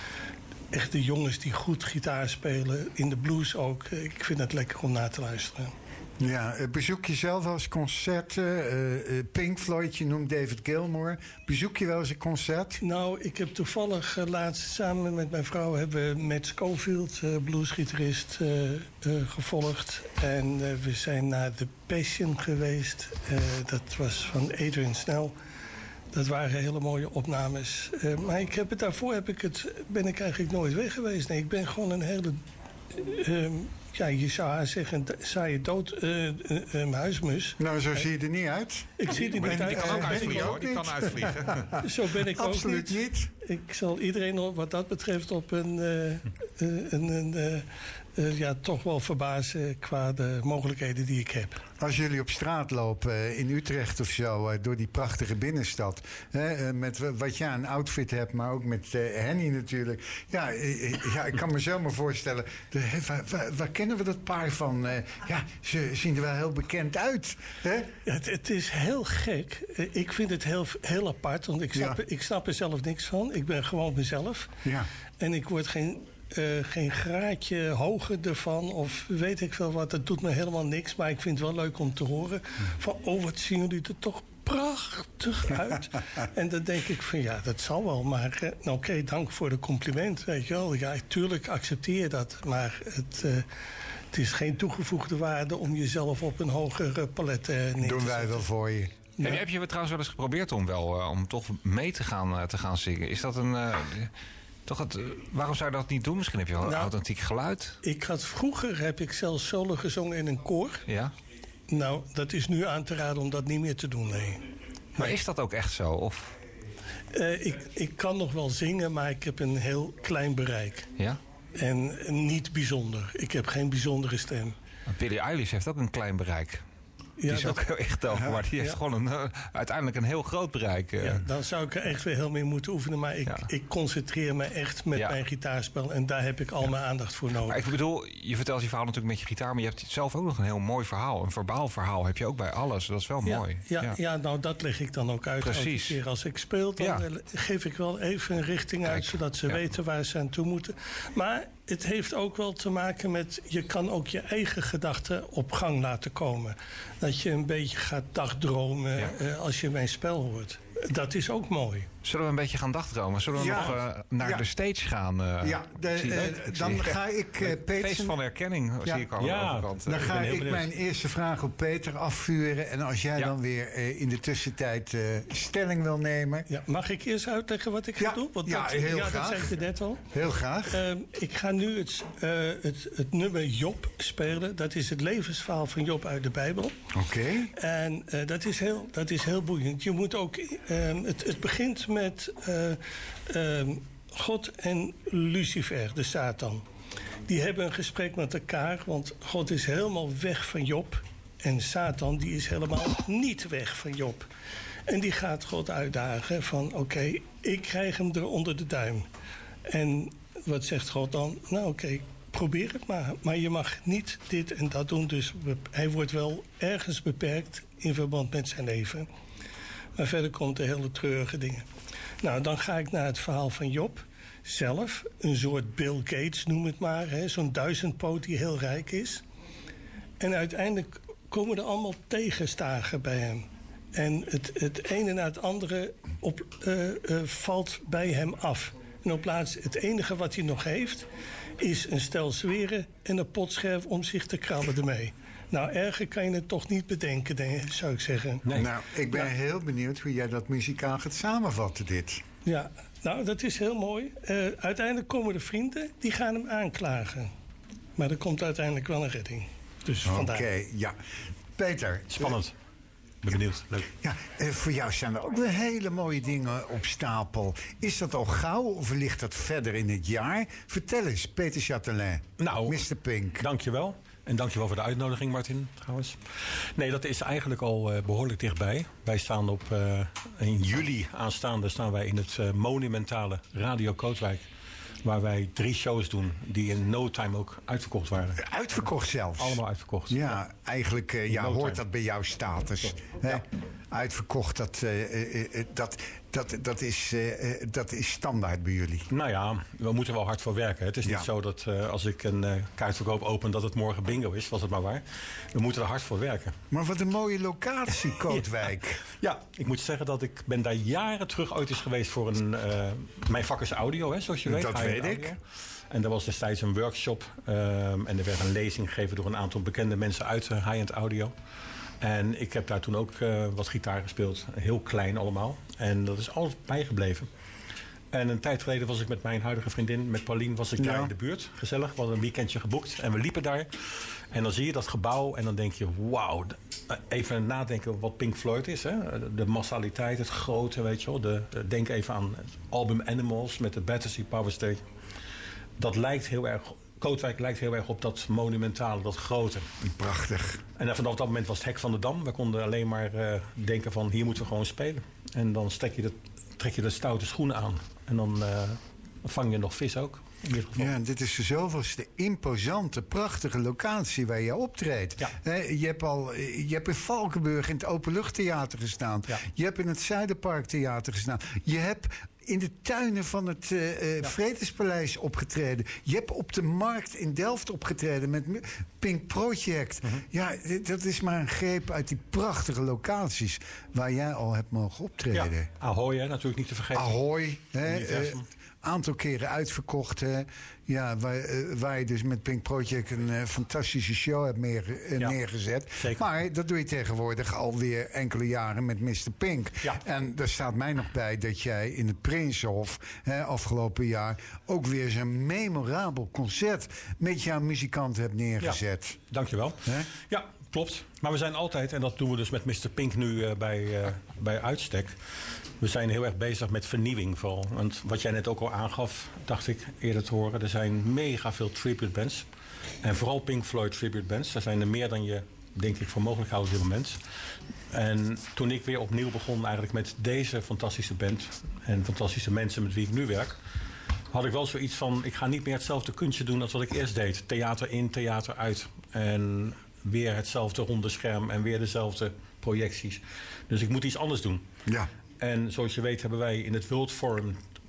Echt de jongens die goed gitaar spelen, in de blues ook. Ik vind het lekker om naar te luisteren. Ja, bezoek je zelf wel eens concerten? Uh, uh, Pink Floyd, je noemt David Gilmour. Bezoek je wel eens een concert? Nou, ik heb toevallig uh, laatst samen met mijn vrouw... hebben we Matt Schofield, uh, bluesgitarist, uh, uh, gevolgd. En uh, we zijn naar The Passion geweest. Uh, dat was van Adrian Snell. Dat waren hele mooie opnames. Uh, maar ik heb het, daarvoor heb ik het, ben ik eigenlijk nooit weg geweest. Nee, ik ben gewoon een hele... Uh, ja, je zou haar zeggen, saaie dood uh, uh, uh, huismus. Nou, zo zie je er niet uit. Ik zie er niet uit. Die kan ook uitvliegen, hoor. Die kan uitvliegen. Zo ben ik Absoluut ook niet. niet. Ik zal iedereen wat dat betreft op een... Uh, uh, een, een uh, Uh, ja, toch wel verbazen qua de mogelijkheden die ik heb. Als jullie op straat lopen uh, in Utrecht of zo, uh, door die prachtige binnenstad... Uh, uh, met wat jij een outfit hebt, maar ook met uh, Henny natuurlijk... Ja, uh, ja, ik kan me zo maar voorstellen... De, uh, waar, waar, waar kennen we dat paar van? Uh, ja, ze zien er wel heel bekend uit. Hè? Ja, het, het is heel gek. Uh, ik vind het heel, heel apart, want ik snap, ja. ik snap er zelf niks van. Ik ben gewoon mezelf. Ja. En ik word geen... Uh, geen graadje hoger ervan of weet ik veel wat. Dat doet me helemaal niks, maar ik vind het wel leuk om te horen... van, oh, wat zien jullie er toch prachtig uit. En dan denk ik van, ja, dat zal wel. Maar uh, oké, okay, dank voor de compliment, weet je wel. Ja, tuurlijk accepteer dat, maar het... Uh, het is geen toegevoegde waarde om jezelf op een hoger palet uh, neer te doen wij wel voor je. Ja. En heb je trouwens wel eens geprobeerd om wel uh, om toch mee te gaan, uh, te gaan zingen? Is dat een... Uh, Toch het, waarom zou je dat niet doen? Misschien heb je wel een nou, authentiek geluid. Ik had, vroeger heb ik zelfs solo gezongen in een koor. Ja. Nou, dat is nu aan te raden om dat niet meer te doen, nee. Maar nee. Is dat ook echt zo? Of? Uh, ik, ik kan nog wel zingen, maar ik heb een heel klein bereik. Ja? En niet bijzonder. Ik heb geen bijzondere stem. Billie Eilish heeft ook een klein bereik. Die ja, is dat... ook heel echt over, maar die heeft ja. gewoon een, uh, uiteindelijk een heel groot bereik. Uh. Ja, dan zou ik er echt weer heel mee moeten oefenen. Maar ik, ja. ik concentreer me echt met ja. mijn gitaarspel. En daar heb ik al ja. mijn aandacht voor nodig. Maar ik bedoel, je vertelt je verhaal natuurlijk met je gitaar. Maar je hebt zelf ook nog een heel mooi verhaal. Een verbaal verhaal heb je ook bij alles. Dat is wel ja, mooi. Ja, ja. ja, nou dat leg ik dan ook uit. Precies. Keer als ik speel, dan ja. geef ik wel even een richting Kijk. uit. Zodat ze ja. weten waar ze aan toe moeten. Maar... het heeft ook wel te maken met... je kan ook je eigen gedachten op gang laten komen. Dat dat je een beetje gaat dagdromen Ja. uh, als je mijn spel hoort. Dat is ook mooi. Zullen we een beetje gaan dagdromen? Zullen we Ja. nog uh, naar Ja. de stage gaan? Uh, Ja, de, zie je uh, leuk? Ik dan zie- ga ik uh, Peter... Feest van herkenning Ja. zie ik al aan de Ja. overkant. Dan Ik ga ben heel ik benieuwd. mijn eerste vraag op Peter afvuren. En als jij Ja. dan weer uh, in de tussentijd uh, stelling wil nemen... Ja, mag ik eerst uitleggen wat ik ga Ja, doen? Want ja, dat, heel ja, graag. dat zei ik er net al. Heel graag. Uh, ik ga nu het, uh, het, het nummer Job spelen. Dat is het levensverhaal van Job uit de Bijbel. Oké. En uh, dat, is heel, dat is heel boeiend. Je moet ook, uh, het, het begint met uh, uh, God en Lucifer, de Satan. Die hebben een gesprek met elkaar, want God is helemaal weg van Job. En Satan die is helemaal niet weg van Job. En die gaat God uitdagen van oké, okay, ik krijg hem er onder de duim. En wat zegt God dan? Nou oké, okay, probeer het maar. Maar je mag niet dit en dat doen. Dus hij wordt wel ergens beperkt in verband met zijn leven. Maar verder komt de hele treurige dingen. Nou, dan ga ik naar het verhaal van Job zelf. Een soort Bill Gates, noem het maar. Hè, zo'n duizendpoot die heel rijk is. En uiteindelijk komen er allemaal tegenslagen bij hem. En het, het ene na het andere op, uh, uh, valt bij hem af. En op plaats, het enige wat hij nog heeft is een stel zweren en een potscherf om zich te krabben ermee. Nou, erger kan je het toch niet bedenken, denk, zou ik zeggen. Nee. Nou, ik ben ja. heel benieuwd hoe jij dat muzikaal gaat samenvatten, dit. Ja, nou, dat is heel mooi. Uh, uiteindelijk komen de vrienden, die gaan hem aanklagen. Maar er komt uiteindelijk wel een redding. Dus vandaar. Oké, ja. Peter. Spannend. Ik ben benieuwd. Leuk. Ja, uh, voor jou staan er ook weer hele mooie dingen op stapel. Is dat al gauw of ligt dat verder in het jaar? Vertel eens, Peter Châtelain. Nou, mister Pink. Dankjewel. En dankjewel voor de uitnodiging, Martin, trouwens. Nee, dat is eigenlijk al uh, behoorlijk dichtbij. Wij staan op, uh, in juli aanstaande staan wij in het uh, monumentale Radio Kootwijk. Waar wij drie shows doen die in no time ook uitverkocht waren. Uitverkocht zelfs? Allemaal uitverkocht. Ja, ja. eigenlijk uh, ja, no hoort time. Dat bij jouw status. Ja. Uitverkocht, dat, uh, uh, dat, dat, dat, is, uh, dat is standaard bij jullie. Nou ja, we moeten wel hard voor werken. Het is niet ja. zo dat uh, als ik een uh, kaartverkoop open dat het morgen bingo is, was het maar waar. We moeten er hard voor werken. Maar wat een mooie locatie, Kootwijk. ja. ja, ik moet zeggen dat ik ben daar jaren terug ooit eens geweest voor een... Uh, mijn vak is audio, hè, zoals je weet. Dat weet ik. En er was destijds een workshop um, en er werd een lezing gegeven door een aantal bekende mensen uit uh, high-end audio. En ik heb daar toen ook uh, wat gitaar gespeeld. Heel klein allemaal. En dat is altijd bijgebleven. En een tijd geleden was ik met mijn huidige vriendin, met Paulien, was ik daar ja. in de buurt. Gezellig, we hadden een weekendje geboekt. En we liepen daar. En dan zie je dat gebouw en dan denk je, wauw. Even nadenken wat Pink Floyd is. Hè? De massaliteit, het grote, weet je wel. De, denk even aan het album Animals met de Battersea Power Station. Dat lijkt heel erg... Kootwijk lijkt heel erg op dat monumentale, dat grote. Prachtig. En vanaf dat moment was het hek van de Dam. We konden alleen maar uh, denken van hier moeten we gewoon spelen. En dan stek je de, trek je de stoute schoenen aan. En dan uh, vang je nog vis ook. In ieder geval. Ja, dit is de zoveelste imposante, prachtige locatie waar je optreedt. Ja. He, je hebt al, je hebt in Valkenburg in het Openluchttheater gestaan. Ja. Je hebt in het Zuiderparktheater gestaan. Je hebt in de tuinen van het uh, ja. Vredespaleis opgetreden. Je hebt op de markt in Delft opgetreden met Pink Project. Uh-huh. Ja, dat is maar een greep uit die prachtige locaties waar jij al hebt mogen optreden. Ja. Ahoy, hè, natuurlijk niet te vergeten. Ahoy, hè. Aantal keren uitverkocht. Hè. Ja, waar, uh, waar je dus met Pink Project een uh, fantastische show hebt meer, uh, ja, neergezet. Zeker. Maar dat doe je tegenwoordig alweer enkele jaren met mister Pink. Ja. En daar staat mij nog bij dat jij in het Prinsenhof hè, afgelopen jaar ook weer zo'n memorabel concert met jouw muzikanten hebt neergezet. Ja, dankjewel. Hè? Ja, klopt. Maar we zijn altijd, en dat doen we dus met mister Pink nu uh, bij, uh, bij uitstek. We zijn heel erg bezig met vernieuwing vooral. Want wat jij net ook al aangaf, dacht ik eerder te horen. Er zijn mega veel tribute bands. En vooral Pink Floyd tribute bands. Er zijn er meer dan je, denk ik, voor mogelijk houdt op dit moment. En toen ik weer opnieuw begon eigenlijk met deze fantastische band. En fantastische mensen met wie ik nu werk. Had ik wel zoiets van, ik ga niet meer hetzelfde kunstje doen als wat ik eerst deed. Theater in, theater uit. En weer hetzelfde ronde scherm en weer dezelfde projecties. Dus ik moet iets anders doen. Ja. En zoals je weet hebben wij in het World Forum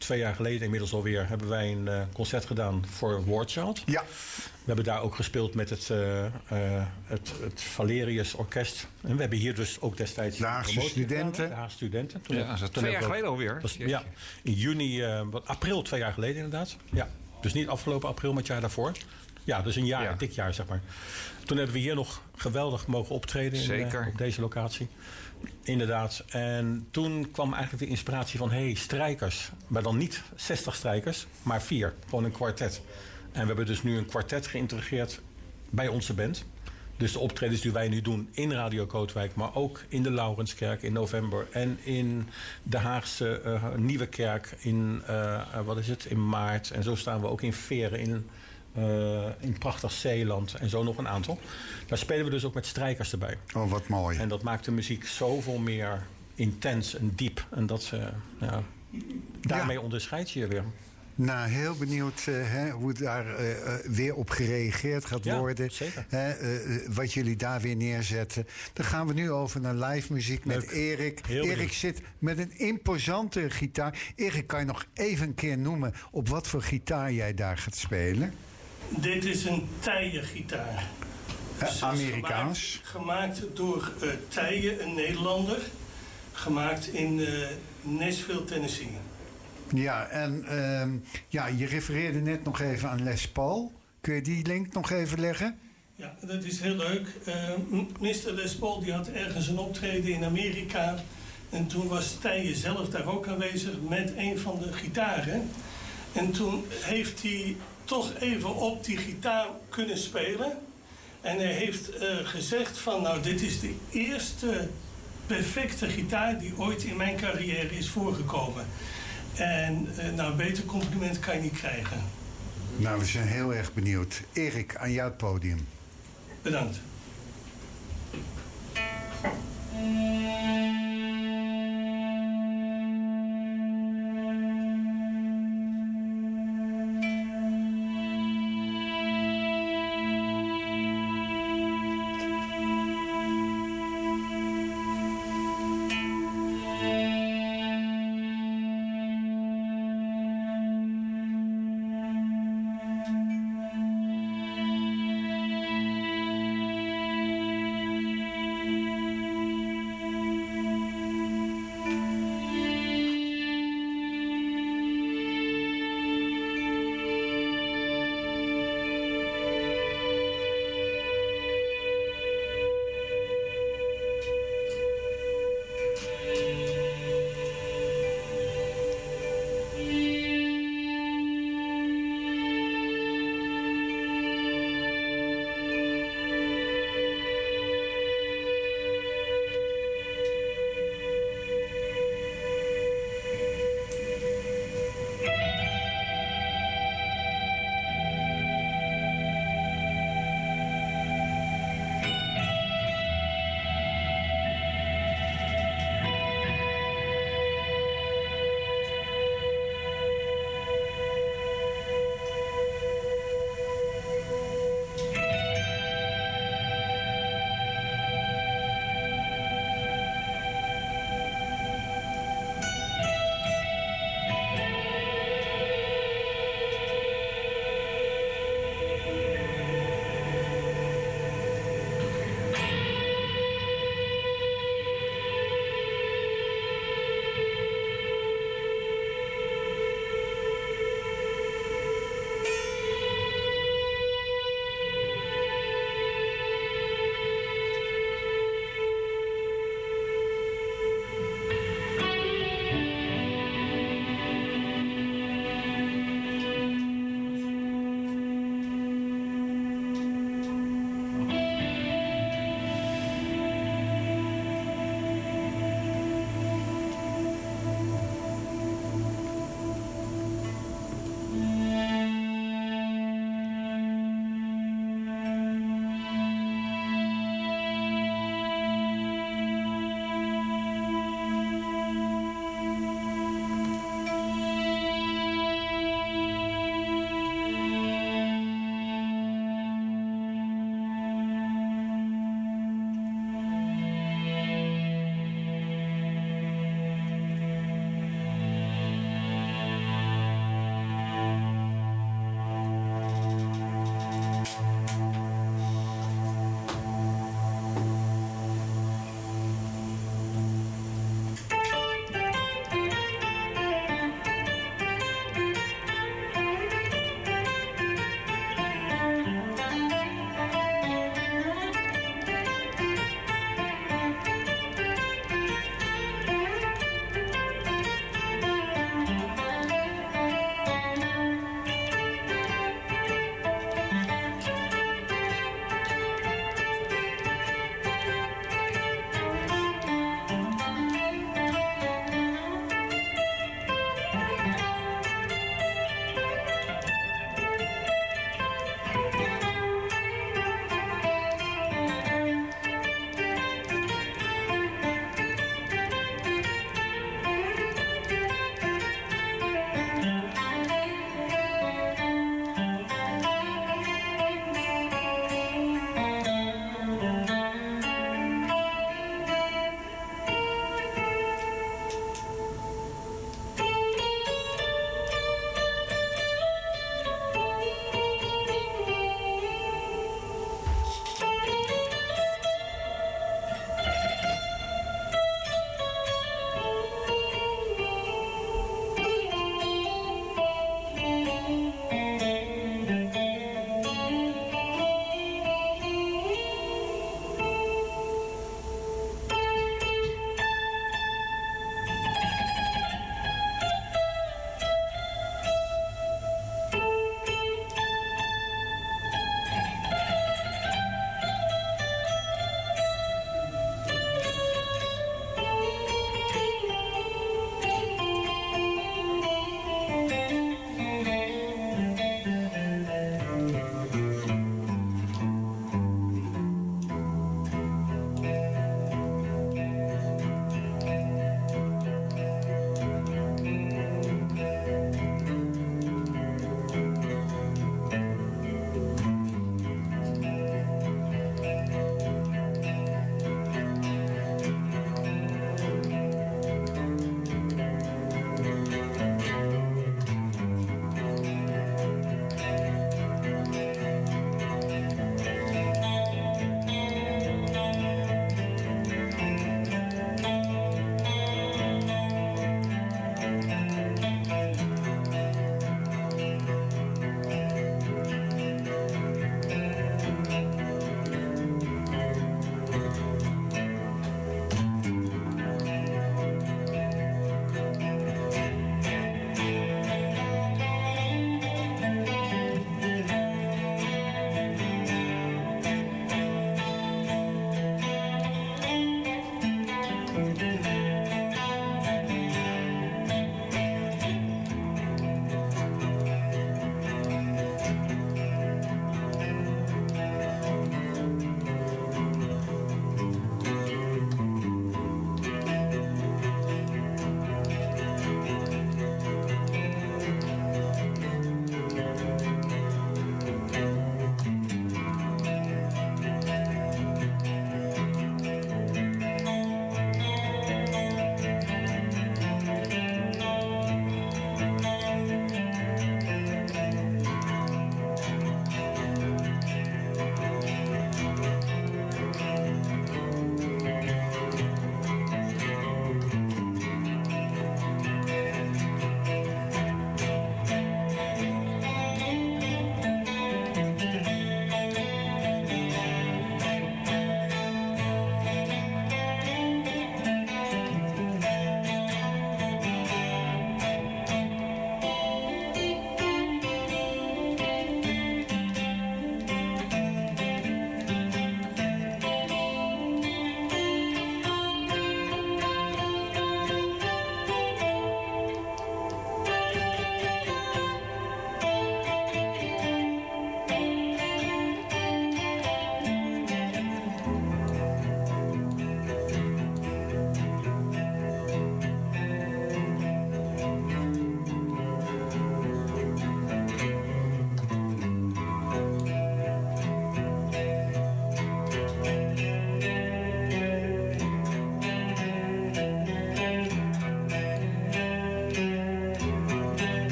twee jaar geleden inmiddels alweer hebben wij een uh, concert gedaan voor Wardchild. Ja. We hebben daar ook gespeeld met het, uh, uh, het, het Valerius Orkest. En we hebben hier dus ook destijds... De Haagse studenten. Gedaan, de Haagse studenten. Toen ja, dat is toen twee jaar geleden alweer. Was, ja, in juni, uh, wat, april twee jaar geleden inderdaad. Ja, dus niet afgelopen april, maar het jaar daarvoor. Ja, dus een jaar, ja. een dik jaar zeg maar. Toen hebben we hier nog geweldig mogen optreden in, Zeker. Uh, op deze locatie. Inderdaad. En toen kwam eigenlijk de inspiratie van... hé, hey, strijkers. Maar dan niet zestig strijkers, maar vier. Gewoon een kwartet. En we hebben dus nu een kwartet geïntegreerd bij onze band. Dus de optredens die wij nu doen in Radio Kootwijk... maar ook in de Laurenskerk in november... en in de Haagse uh, Nieuwe Kerk in, uh, wat is het, in maart. En zo staan we ook in Veren in... Uh, in prachtig Zeeland en zo nog een aantal. Daar spelen we dus ook met strijkers erbij. Oh, wat mooi. En dat maakt de muziek zoveel meer intens en diep. En dat ze, ja, daarmee ja. onderscheidt je je weer. Nou, heel benieuwd uh, hè, hoe daar uh, uh, weer op gereageerd gaat ja, worden. Zeker. Hè, uh, wat jullie daar weer neerzetten. Dan gaan we nu over naar live muziek met Leuk. Erik. Heel Erik benieuwd. zit met een imposante gitaar. Erik, kan je nog even een keer noemen op wat voor gitaar jij daar gaat spelen? Dit is een Tije-gitaar. Dus Amerikaans. Gemaakt, gemaakt door uh, Tije, een Nederlander. Gemaakt in uh, Nashville, Tennessee. Ja, en uh, ja, je refereerde net nog even aan Les Paul. Kun je die link nog even leggen? Ja, dat is heel leuk. Uh, mister Les Paul die had ergens een optreden in Amerika. En toen was Tije zelf daar ook aanwezig met een van de gitaren. En toen heeft hij toch even op die gitaar kunnen spelen. En hij heeft uh, gezegd van, nou, dit is de eerste perfecte gitaar die ooit in mijn carrière is voorgekomen. En uh, nou, een beter compliment kan je niet krijgen. Nou, we zijn heel erg benieuwd. Erik, aan jou het podium. Bedankt.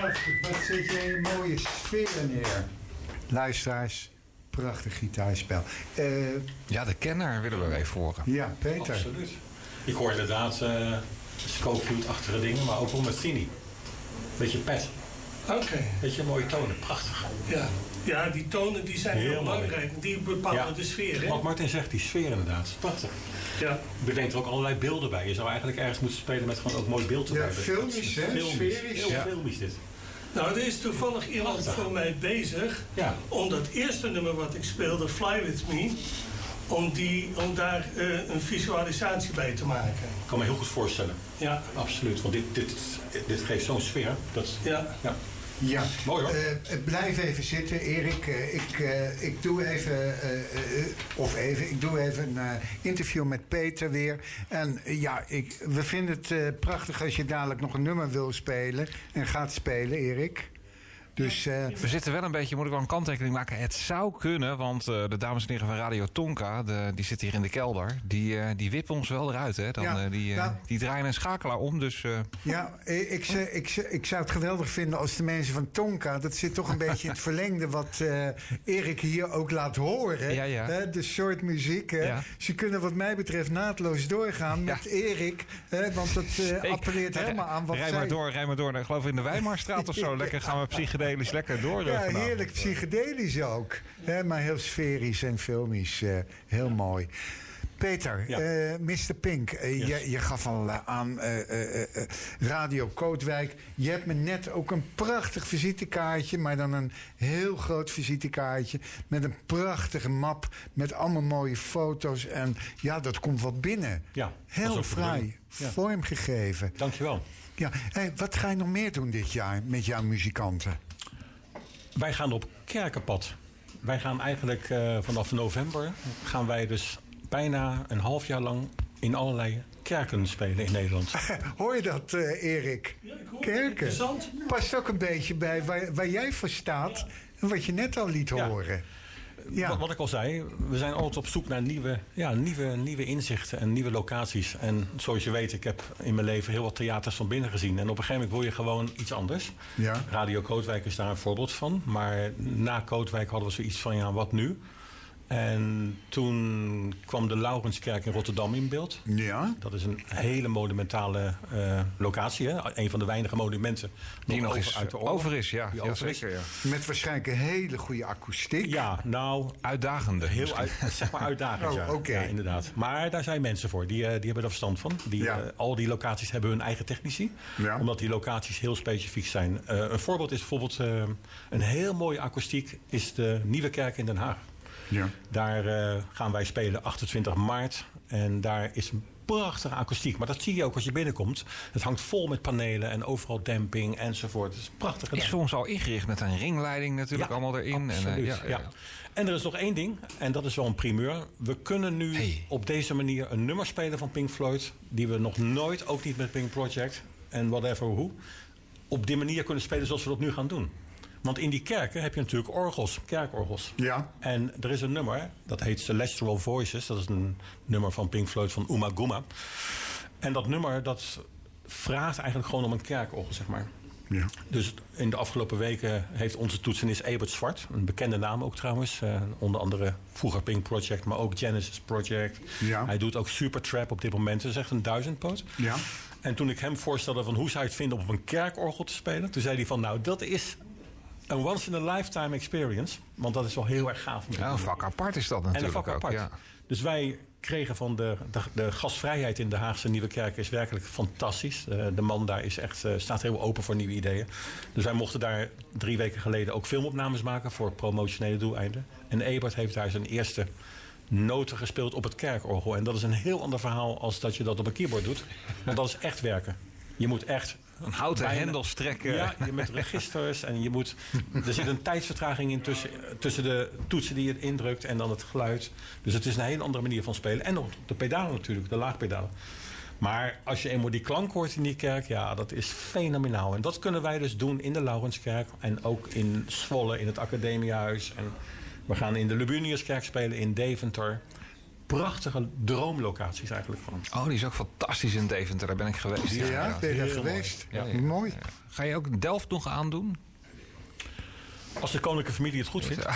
Prachtig. Wat zet jij een mooie sfeer neer. Luisteraars, prachtig gitaarspel. Uh, ja, de kenner willen we even horen. Ja, Peter. Absoluut. Ik hoor inderdaad uh, Scofield-achtige dingen, maar ook wel met Cini. Beetje pet. Oké. Okay. Beetje mooie tonen, prachtig. Ja, ja die tonen die zijn heel, heel belangrijk. Die bepalen ja. de sfeer. Hè? Wat Martin zegt, die sfeer inderdaad. Prachtig. Ja. Er bedenkt er ook allerlei beelden bij. Je zou eigenlijk ergens moeten spelen met gewoon ook mooi beeld erbij. Ja, filmisch, hè? Filmisch. Sferisch. Heel ja. filmisch dit. Nou, er is toevallig iemand Prachtig. voor mij bezig ja. om dat eerste nummer wat ik speelde, Fly With Me, om, die, om daar uh, een visualisatie bij te maken. Ik kan me heel goed voorstellen. Ja. Absoluut, want dit, dit, dit geeft zo'n sfeer. Dat, ja. ja. Ja, mooi hoor. Uh, blijf even zitten, Erik. Uh, ik, uh, ik doe even, uh, uh, of even, ik doe even een uh, interview met Peter weer. En uh, ja, ik, we vinden het uh, prachtig als je dadelijk nog een nummer wil spelen en gaat spelen, Erik. Dus, uh, we zitten wel een beetje, moet ik wel een kanttekening maken. Het zou kunnen, want uh, de dames en heren van Radio Tonka, de, die zitten hier in de kelder. Die, uh, die wippen ons wel eruit, hè? Dan, ja, uh, die, uh, nou, die draaien een schakelaar om, dus... Uh, ja, ik, ik, ik, ik zou het geweldig vinden als de mensen van Tonka... dat zit toch een beetje in het verlengde wat uh, Erik hier ook laat horen. Ja, ja. Hè, de soort muziek. Hè. Ja. Ze kunnen wat mij betreft naadloos doorgaan met ja. Erik. Hè, want dat uh, appelleert helemaal aan wat rij zij... maar door, rij maar door. Ik geloof in de Weimarstraat of zo. Lekker gaan we psychedelisch lekker door. Ja, vanavond. Heerlijk psychedelisch ook. Hè, maar heel sferisch en filmisch. Uh, heel mooi. Peter, ja. uh, mister Pink, uh, yes. je, je gaf al uh, aan uh, uh, uh, Radio Kootwijk. Je hebt me net ook een prachtig visitekaartje, maar dan een heel groot visitekaartje met een prachtige map met allemaal mooie foto's. En ja, dat komt wat binnen. Ja, heel fraai, ja. vormgegeven. Dankjewel. Ja, hey, wat ga je nog meer doen dit jaar met jouw muzikanten? Wij gaan op kerkenpad. Wij gaan eigenlijk uh, vanaf november gaan wij dus bijna een half jaar lang in allerlei kerken spelen in Nederland. Hoor je dat, uh, Erik? Ja, ik hoor kerken. Interessant. Past ook een beetje bij waar, waar jij voor staat ja. en wat je net al liet ja. horen. Ja. Wat, wat ik al zei, we zijn altijd op zoek naar nieuwe, ja, nieuwe, nieuwe inzichten en nieuwe locaties. En zoals je weet, ik heb in mijn leven heel wat theaters van binnen gezien. En op een gegeven moment wil je gewoon iets anders. Ja. Radio Kootwijk is daar een voorbeeld van. Maar na Kootwijk hadden we zoiets van, ja, wat nu? En toen kwam de Laurenskerk in Rotterdam in beeld. Ja. Dat is een hele monumentale uh, locatie. Hè? Een van de weinige monumenten die nog eens uit de oorlog. Over is. Ja, die ja, over zeker, is. Ja. Met waarschijnlijk een hele goede akoestiek. Ja, nou... Uitdagende. Heel uit, zeg maar uitdagend, oh, ja. Okay. Ja, inderdaad. Maar daar zijn mensen voor. Die, uh, die hebben er verstand van. Die, ja. uh, al die locaties hebben hun eigen technici. Ja. Omdat die locaties heel specifiek zijn. Uh, een voorbeeld is bijvoorbeeld... Uh, een heel mooie akoestiek is de Nieuwe Kerk in Den Haag. Ja. Daar uh, gaan wij spelen achtentwintig maart. En daar is een prachtige akoestiek. Maar dat zie je ook als je binnenkomt. Het hangt vol met panelen en overal demping enzovoort. Het is prachtig gedaan. Is voor ons al ingericht met een ringleiding natuurlijk ja, allemaal erin. Absoluut, en, uh, ja, ja. Ja. En er is nog één ding. En dat is wel een primeur. We kunnen nu hey. op deze manier een nummer spelen van Pink Floyd. Die we nog nooit, ook niet met Pink Project en whatever hoe, op die manier kunnen spelen zoals we dat nu gaan doen. Want in die kerken heb je natuurlijk orgels, kerkorgels. Ja. En er is een nummer, dat heet Celestial Voices. Dat is een nummer van Pink Floyd van Uma Guma. En dat nummer, dat vraagt eigenlijk gewoon om een kerkorgel, zeg maar. Ja. Dus in de afgelopen weken heeft onze toetsenist Ebert Zwart, een bekende naam ook trouwens. Uh, onder andere vroeger Pink Project, maar ook Genesis Project. Ja. Hij doet ook Supertramp op dit moment. Dat is echt een duizendpoot. Ja. En toen ik hem voorstelde van hoe zou je het vinden om op een kerkorgel te spelen, toen zei hij van nou, dat is een once-in-a-lifetime experience. Want dat is wel heel erg gaaf. Ja, een vak apart is dat natuurlijk. En een vak ook, apart. Ja. Dus wij kregen van de, de, de gastvrijheid in de Haagse Nieuwe Kerk is werkelijk fantastisch. Uh, de man daar is echt, uh, staat heel open voor nieuwe ideeën. Dus wij mochten daar drie weken geleden ook filmopnames maken voor promotionele doeleinden. En Ebert heeft daar zijn eerste noten gespeeld op het kerkorgel. En dat is een heel ander verhaal als dat je dat op een keyboard doet. Want dat is echt werken. Je moet echt een houten bijna, hendels trekken. Ja, je met registers en je moet. Er zit een tijdsvertraging in tussen, tussen de toetsen die je indrukt en dan het geluid. Dus het is een hele andere manier van spelen. En op de pedalen natuurlijk, de laagpedalen. Maar als je eenmaal die klank hoort in die kerk, ja, dat is fenomenaal. En dat kunnen wij dus doen in de Laurenskerk en ook in Zwolle, in het Academiehuis. En we gaan in de Lubuniuskerk spelen in Deventer. prachtige droomlocaties eigenlijk gewoon. Oh, die is ook fantastisch in Deventer. Daar ben ik geweest. Ja, Ja, ben je daar heel geweest? mooi. Ja, Ja, mooi. Ga je ook Delft nog aandoen? Als de koninklijke familie het goed vindt.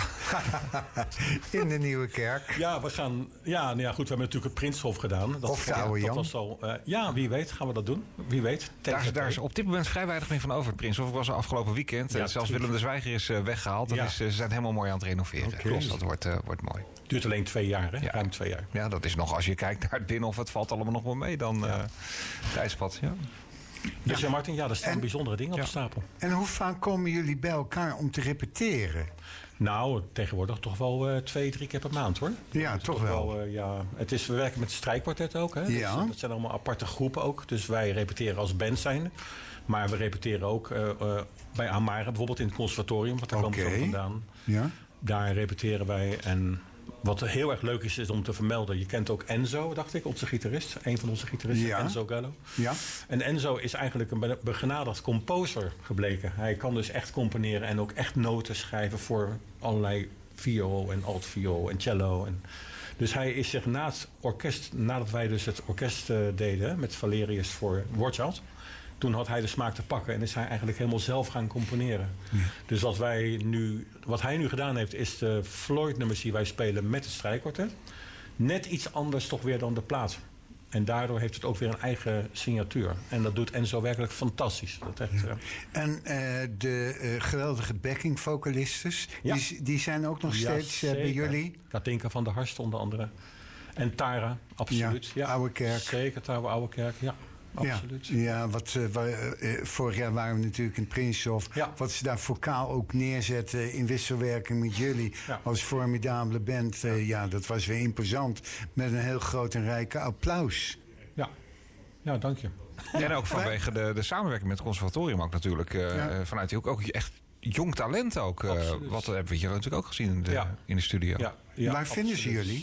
In de Nieuwe Kerk. Ja, we gaan. Ja, nou ja, goed. We hebben natuurlijk het Prinshof gedaan. Dat, Of de Oude dat Jan. was al, uh, ja, wie weet gaan we dat doen. Wie weet. Daar is, daar is op dit moment vrij weinig meer van over, het Prinshof. Ik was er afgelopen weekend. Ja, en zelfs tuurlijk. Willem de Zwijger is uh, weggehaald. Dat Ja. is, uh, ze zijn helemaal mooi aan het renoveren. Okay. Klopt, dat wordt, uh, wordt mooi. Duurt alleen twee jaar, hè? Ja. Ruim twee jaar. Ja, dat is nog, als je kijkt naar het Binnenhof, het valt allemaal nog wel mee dan uh, tijdspad. Ja. Dus ja, Martin, ja, er staan En- bijzondere dingen op de stapel. En hoe vaak komen jullie bij elkaar om te repeteren? Nou, tegenwoordig toch wel uh, twee, drie keer per maand, hoor. Ja, Dus toch wel. uh, ja. Het is, we werken met strijkkwartet ook, hè. Ja. Dus, dat zijn allemaal aparte groepen ook. Dus wij repeteren als band zijnde. Maar we repeteren ook uh, uh, bij Amare, bijvoorbeeld in het conservatorium. Want daar komen we Oké. zo vandaan. Ja. Daar repeteren wij. En wat heel erg leuk is, is om te vermelden. Je kent ook Enzo, dacht ik, onze gitarist. Een van onze gitaristen, Ja. Enzo Gallo. Ja. En Enzo is eigenlijk een be- begenadigd composer gebleken. Hij kan dus echt componeren en ook echt noten schrijven voor allerlei viool en altviool en cello. En dus hij is zich na het orkest, nadat wij dus het orkest uh, deden met Valerius voor Warchild, toen had hij de smaak te pakken en is hij eigenlijk helemaal zelf gaan componeren. Ja. Dus wat, wij nu, wat hij nu gedaan heeft, is de Floyd-nummers die wij spelen met het strijkkwartet. Net iets anders toch weer dan de plaat. En daardoor heeft het ook weer een eigen signatuur. En dat doet Enzo werkelijk fantastisch. Dat echt, Ja. En uh, de uh, geweldige backing vocalistes, Ja. die, die zijn ook nog Ja, steeds uh, bij zeker. jullie? Katinka van der Harst onder andere. En Tara, absoluut. Ja, Oude Kerk. Zeker, Tara Oude Kerk, ja. Absoluut. Ja, ja wat, uh, wa- uh, vorig jaar waren we natuurlijk in het Prinshof. Ja. Wat ze daar vocaal ook neerzetten in wisselwerking met jullie Ja. als formidabele band. Uh, ja, dat was weer imposant. Met een heel groot en rijke applaus. Ja, ja dank je. En ook vanwege de, de samenwerking met het conservatorium ook natuurlijk. Uh, Ja. Vanuit die ook, ook echt jong talent ook. Uh, Absoluut. wat hebben we hier natuurlijk ook gezien in de, Ja. in de studio. Ja, ja, Waar vinden ze absoluut.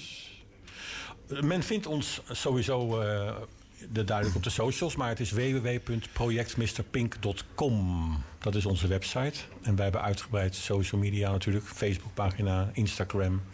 jullie? Men vindt ons sowieso uh, de, duidelijk op de socials, maar het is w w w punt project mister pink punt com. Dat is onze website. En wij hebben uitgebreid social media natuurlijk. Facebookpagina, Instagram.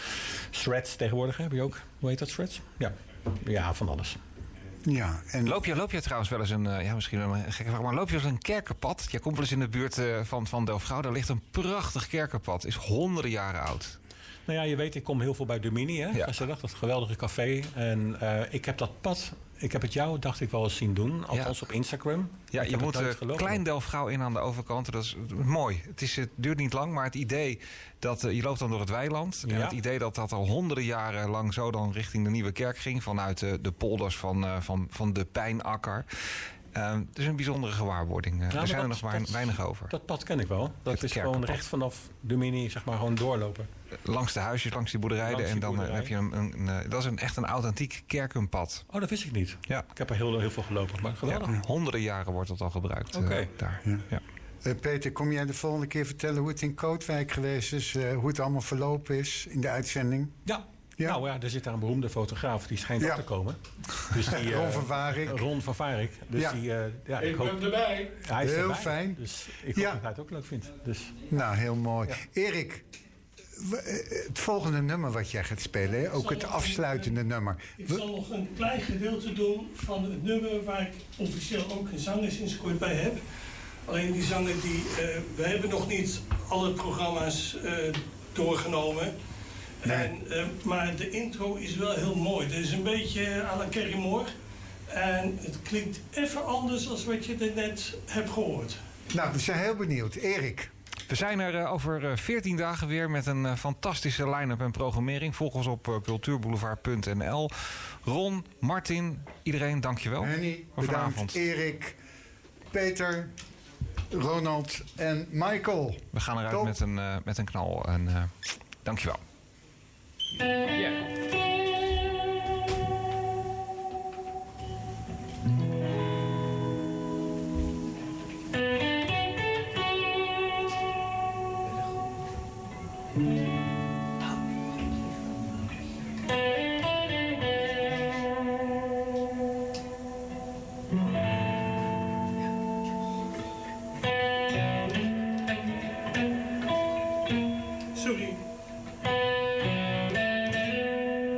Threads tegenwoordig heb je ook. Hoe heet dat, Threads? Ja, ja van alles. Ja, en Loop je, loop je trouwens wel eens een, uh, ja misschien wel een gekke vraag, maar loop je wel eens een kerkenpad? Jij komt wel eens in de buurt uh, van, van Delfgauw. Daar ligt een prachtig kerkenpad. Is honderden jaren oud. Nou ja, je weet, ik kom heel veel bij Dumini, hè? Ja. Gezellig, dat geweldige café. En uh, ik heb dat pad, ik heb het jou, dacht ik wel eens zien doen. Althans op Instagram. Ja, Ik je heb moet het nooit uh, gelopen. Klein Delfgauw in aan de overkant. Dat is mooi. Het, is, het duurt niet lang, maar het idee dat uh, je loopt dan door het weiland. En Ja. het idee dat dat al honderden jaren lang zo dan richting de Nieuwe Kerk ging. Vanuit uh, de polders van, uh, van, van de Pijnakker. Uh, het is een bijzondere gewaarwording. Uh, Ja, er maar zijn er dat- nog weinig, dat- weinig over. Dat pad ken ik wel. Dat Het is gewoon kerkenpad. recht vanaf Dumini, zeg maar, gewoon doorlopen. Langs de huisjes, langs die boerderijen. Langs die en dan uh, boerderij. heb je een, een, een, uh, dat is een, echt een authentiek kerkenpad. Oh, dat wist ik niet. Ja. Ik heb er heel, heel veel gelopen, maar geweldig. Ja, honderden jaren wordt dat al gebruikt. uh, Oké. daar. Ja. Ja. Uh, Peter, kom jij de volgende keer vertellen hoe het in Kootwijk geweest is? Uh, hoe het allemaal verlopen is in de uitzending? Ja. Ja. Nou ja, er zit daar een beroemde fotograaf, die schijnt Ja. op te komen. Dus die, uh, Ron van Varik. Ron van Varik. Dus Ja. die, uh, ja, Ik hoop, ben erbij. hij is Heel erbij. fijn. Dus ik Ja. hoop dat hij het ook leuk vindt. Dus, Nou, heel mooi. Ja. Erik, w- uh, het volgende nummer wat jij gaat spelen, hè? ook het afsluitende nummer. Ik We- zal nog een klein gedeelte doen van het nummer waar ik officieel ook een zanger sinds kort bij heb. Alleen die zanger die, uh, we hebben nog niet alle programma's uh, doorgenomen. Nee. En, uh, maar de intro is wel heel mooi. Het is een beetje à la Kerry Moore. En het klinkt even anders dan wat je er net hebt gehoord. Nou, we zijn heel benieuwd. Erik. We zijn er uh, over uh, veertien dagen weer met een uh, fantastische line-up en programmering. Volg ons op uh, cultuurboulevard punt n l. Ron, Martin, iedereen, dankjewel. Henny, voor bedankt. vanavond. Erik, Peter, Ronald en Michael. We gaan eruit Top. met een, uh, met een knal. En, uh, dankjewel. Sorry.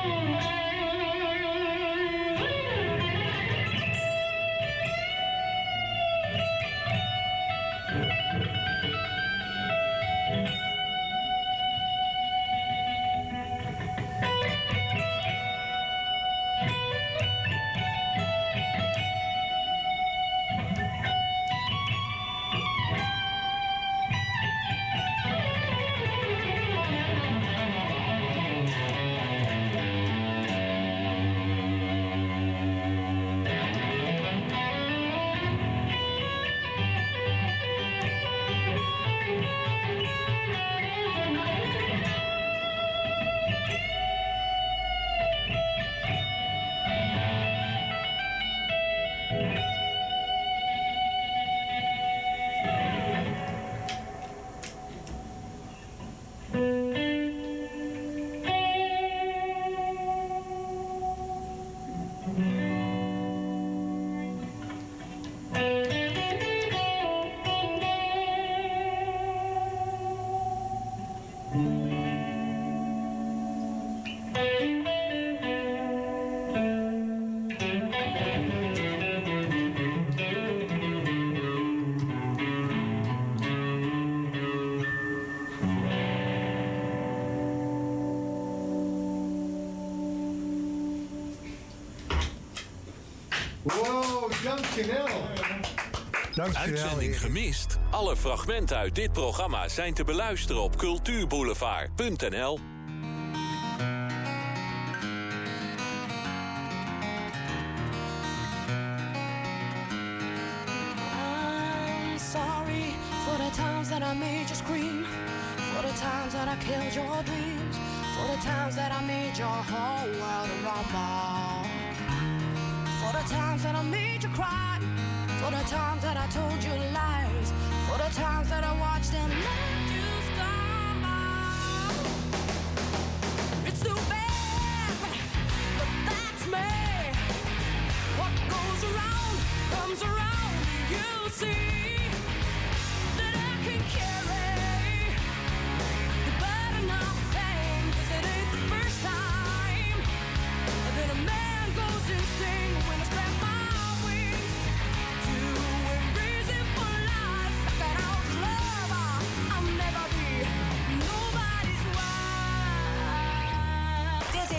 Wow, dankjewel. Dankjewel. Uitzending gemist? Alle fragmenten uit dit programma zijn te beluisteren op cultuurboulevard punt n l. I'm sorry for the times that I made you scream, for the times that I killed your dreams, for the times that I made your whole world rumble, for the times that I made you cry, for the times that I told you lies, for the times that I watched and let you stumble. It's too bad.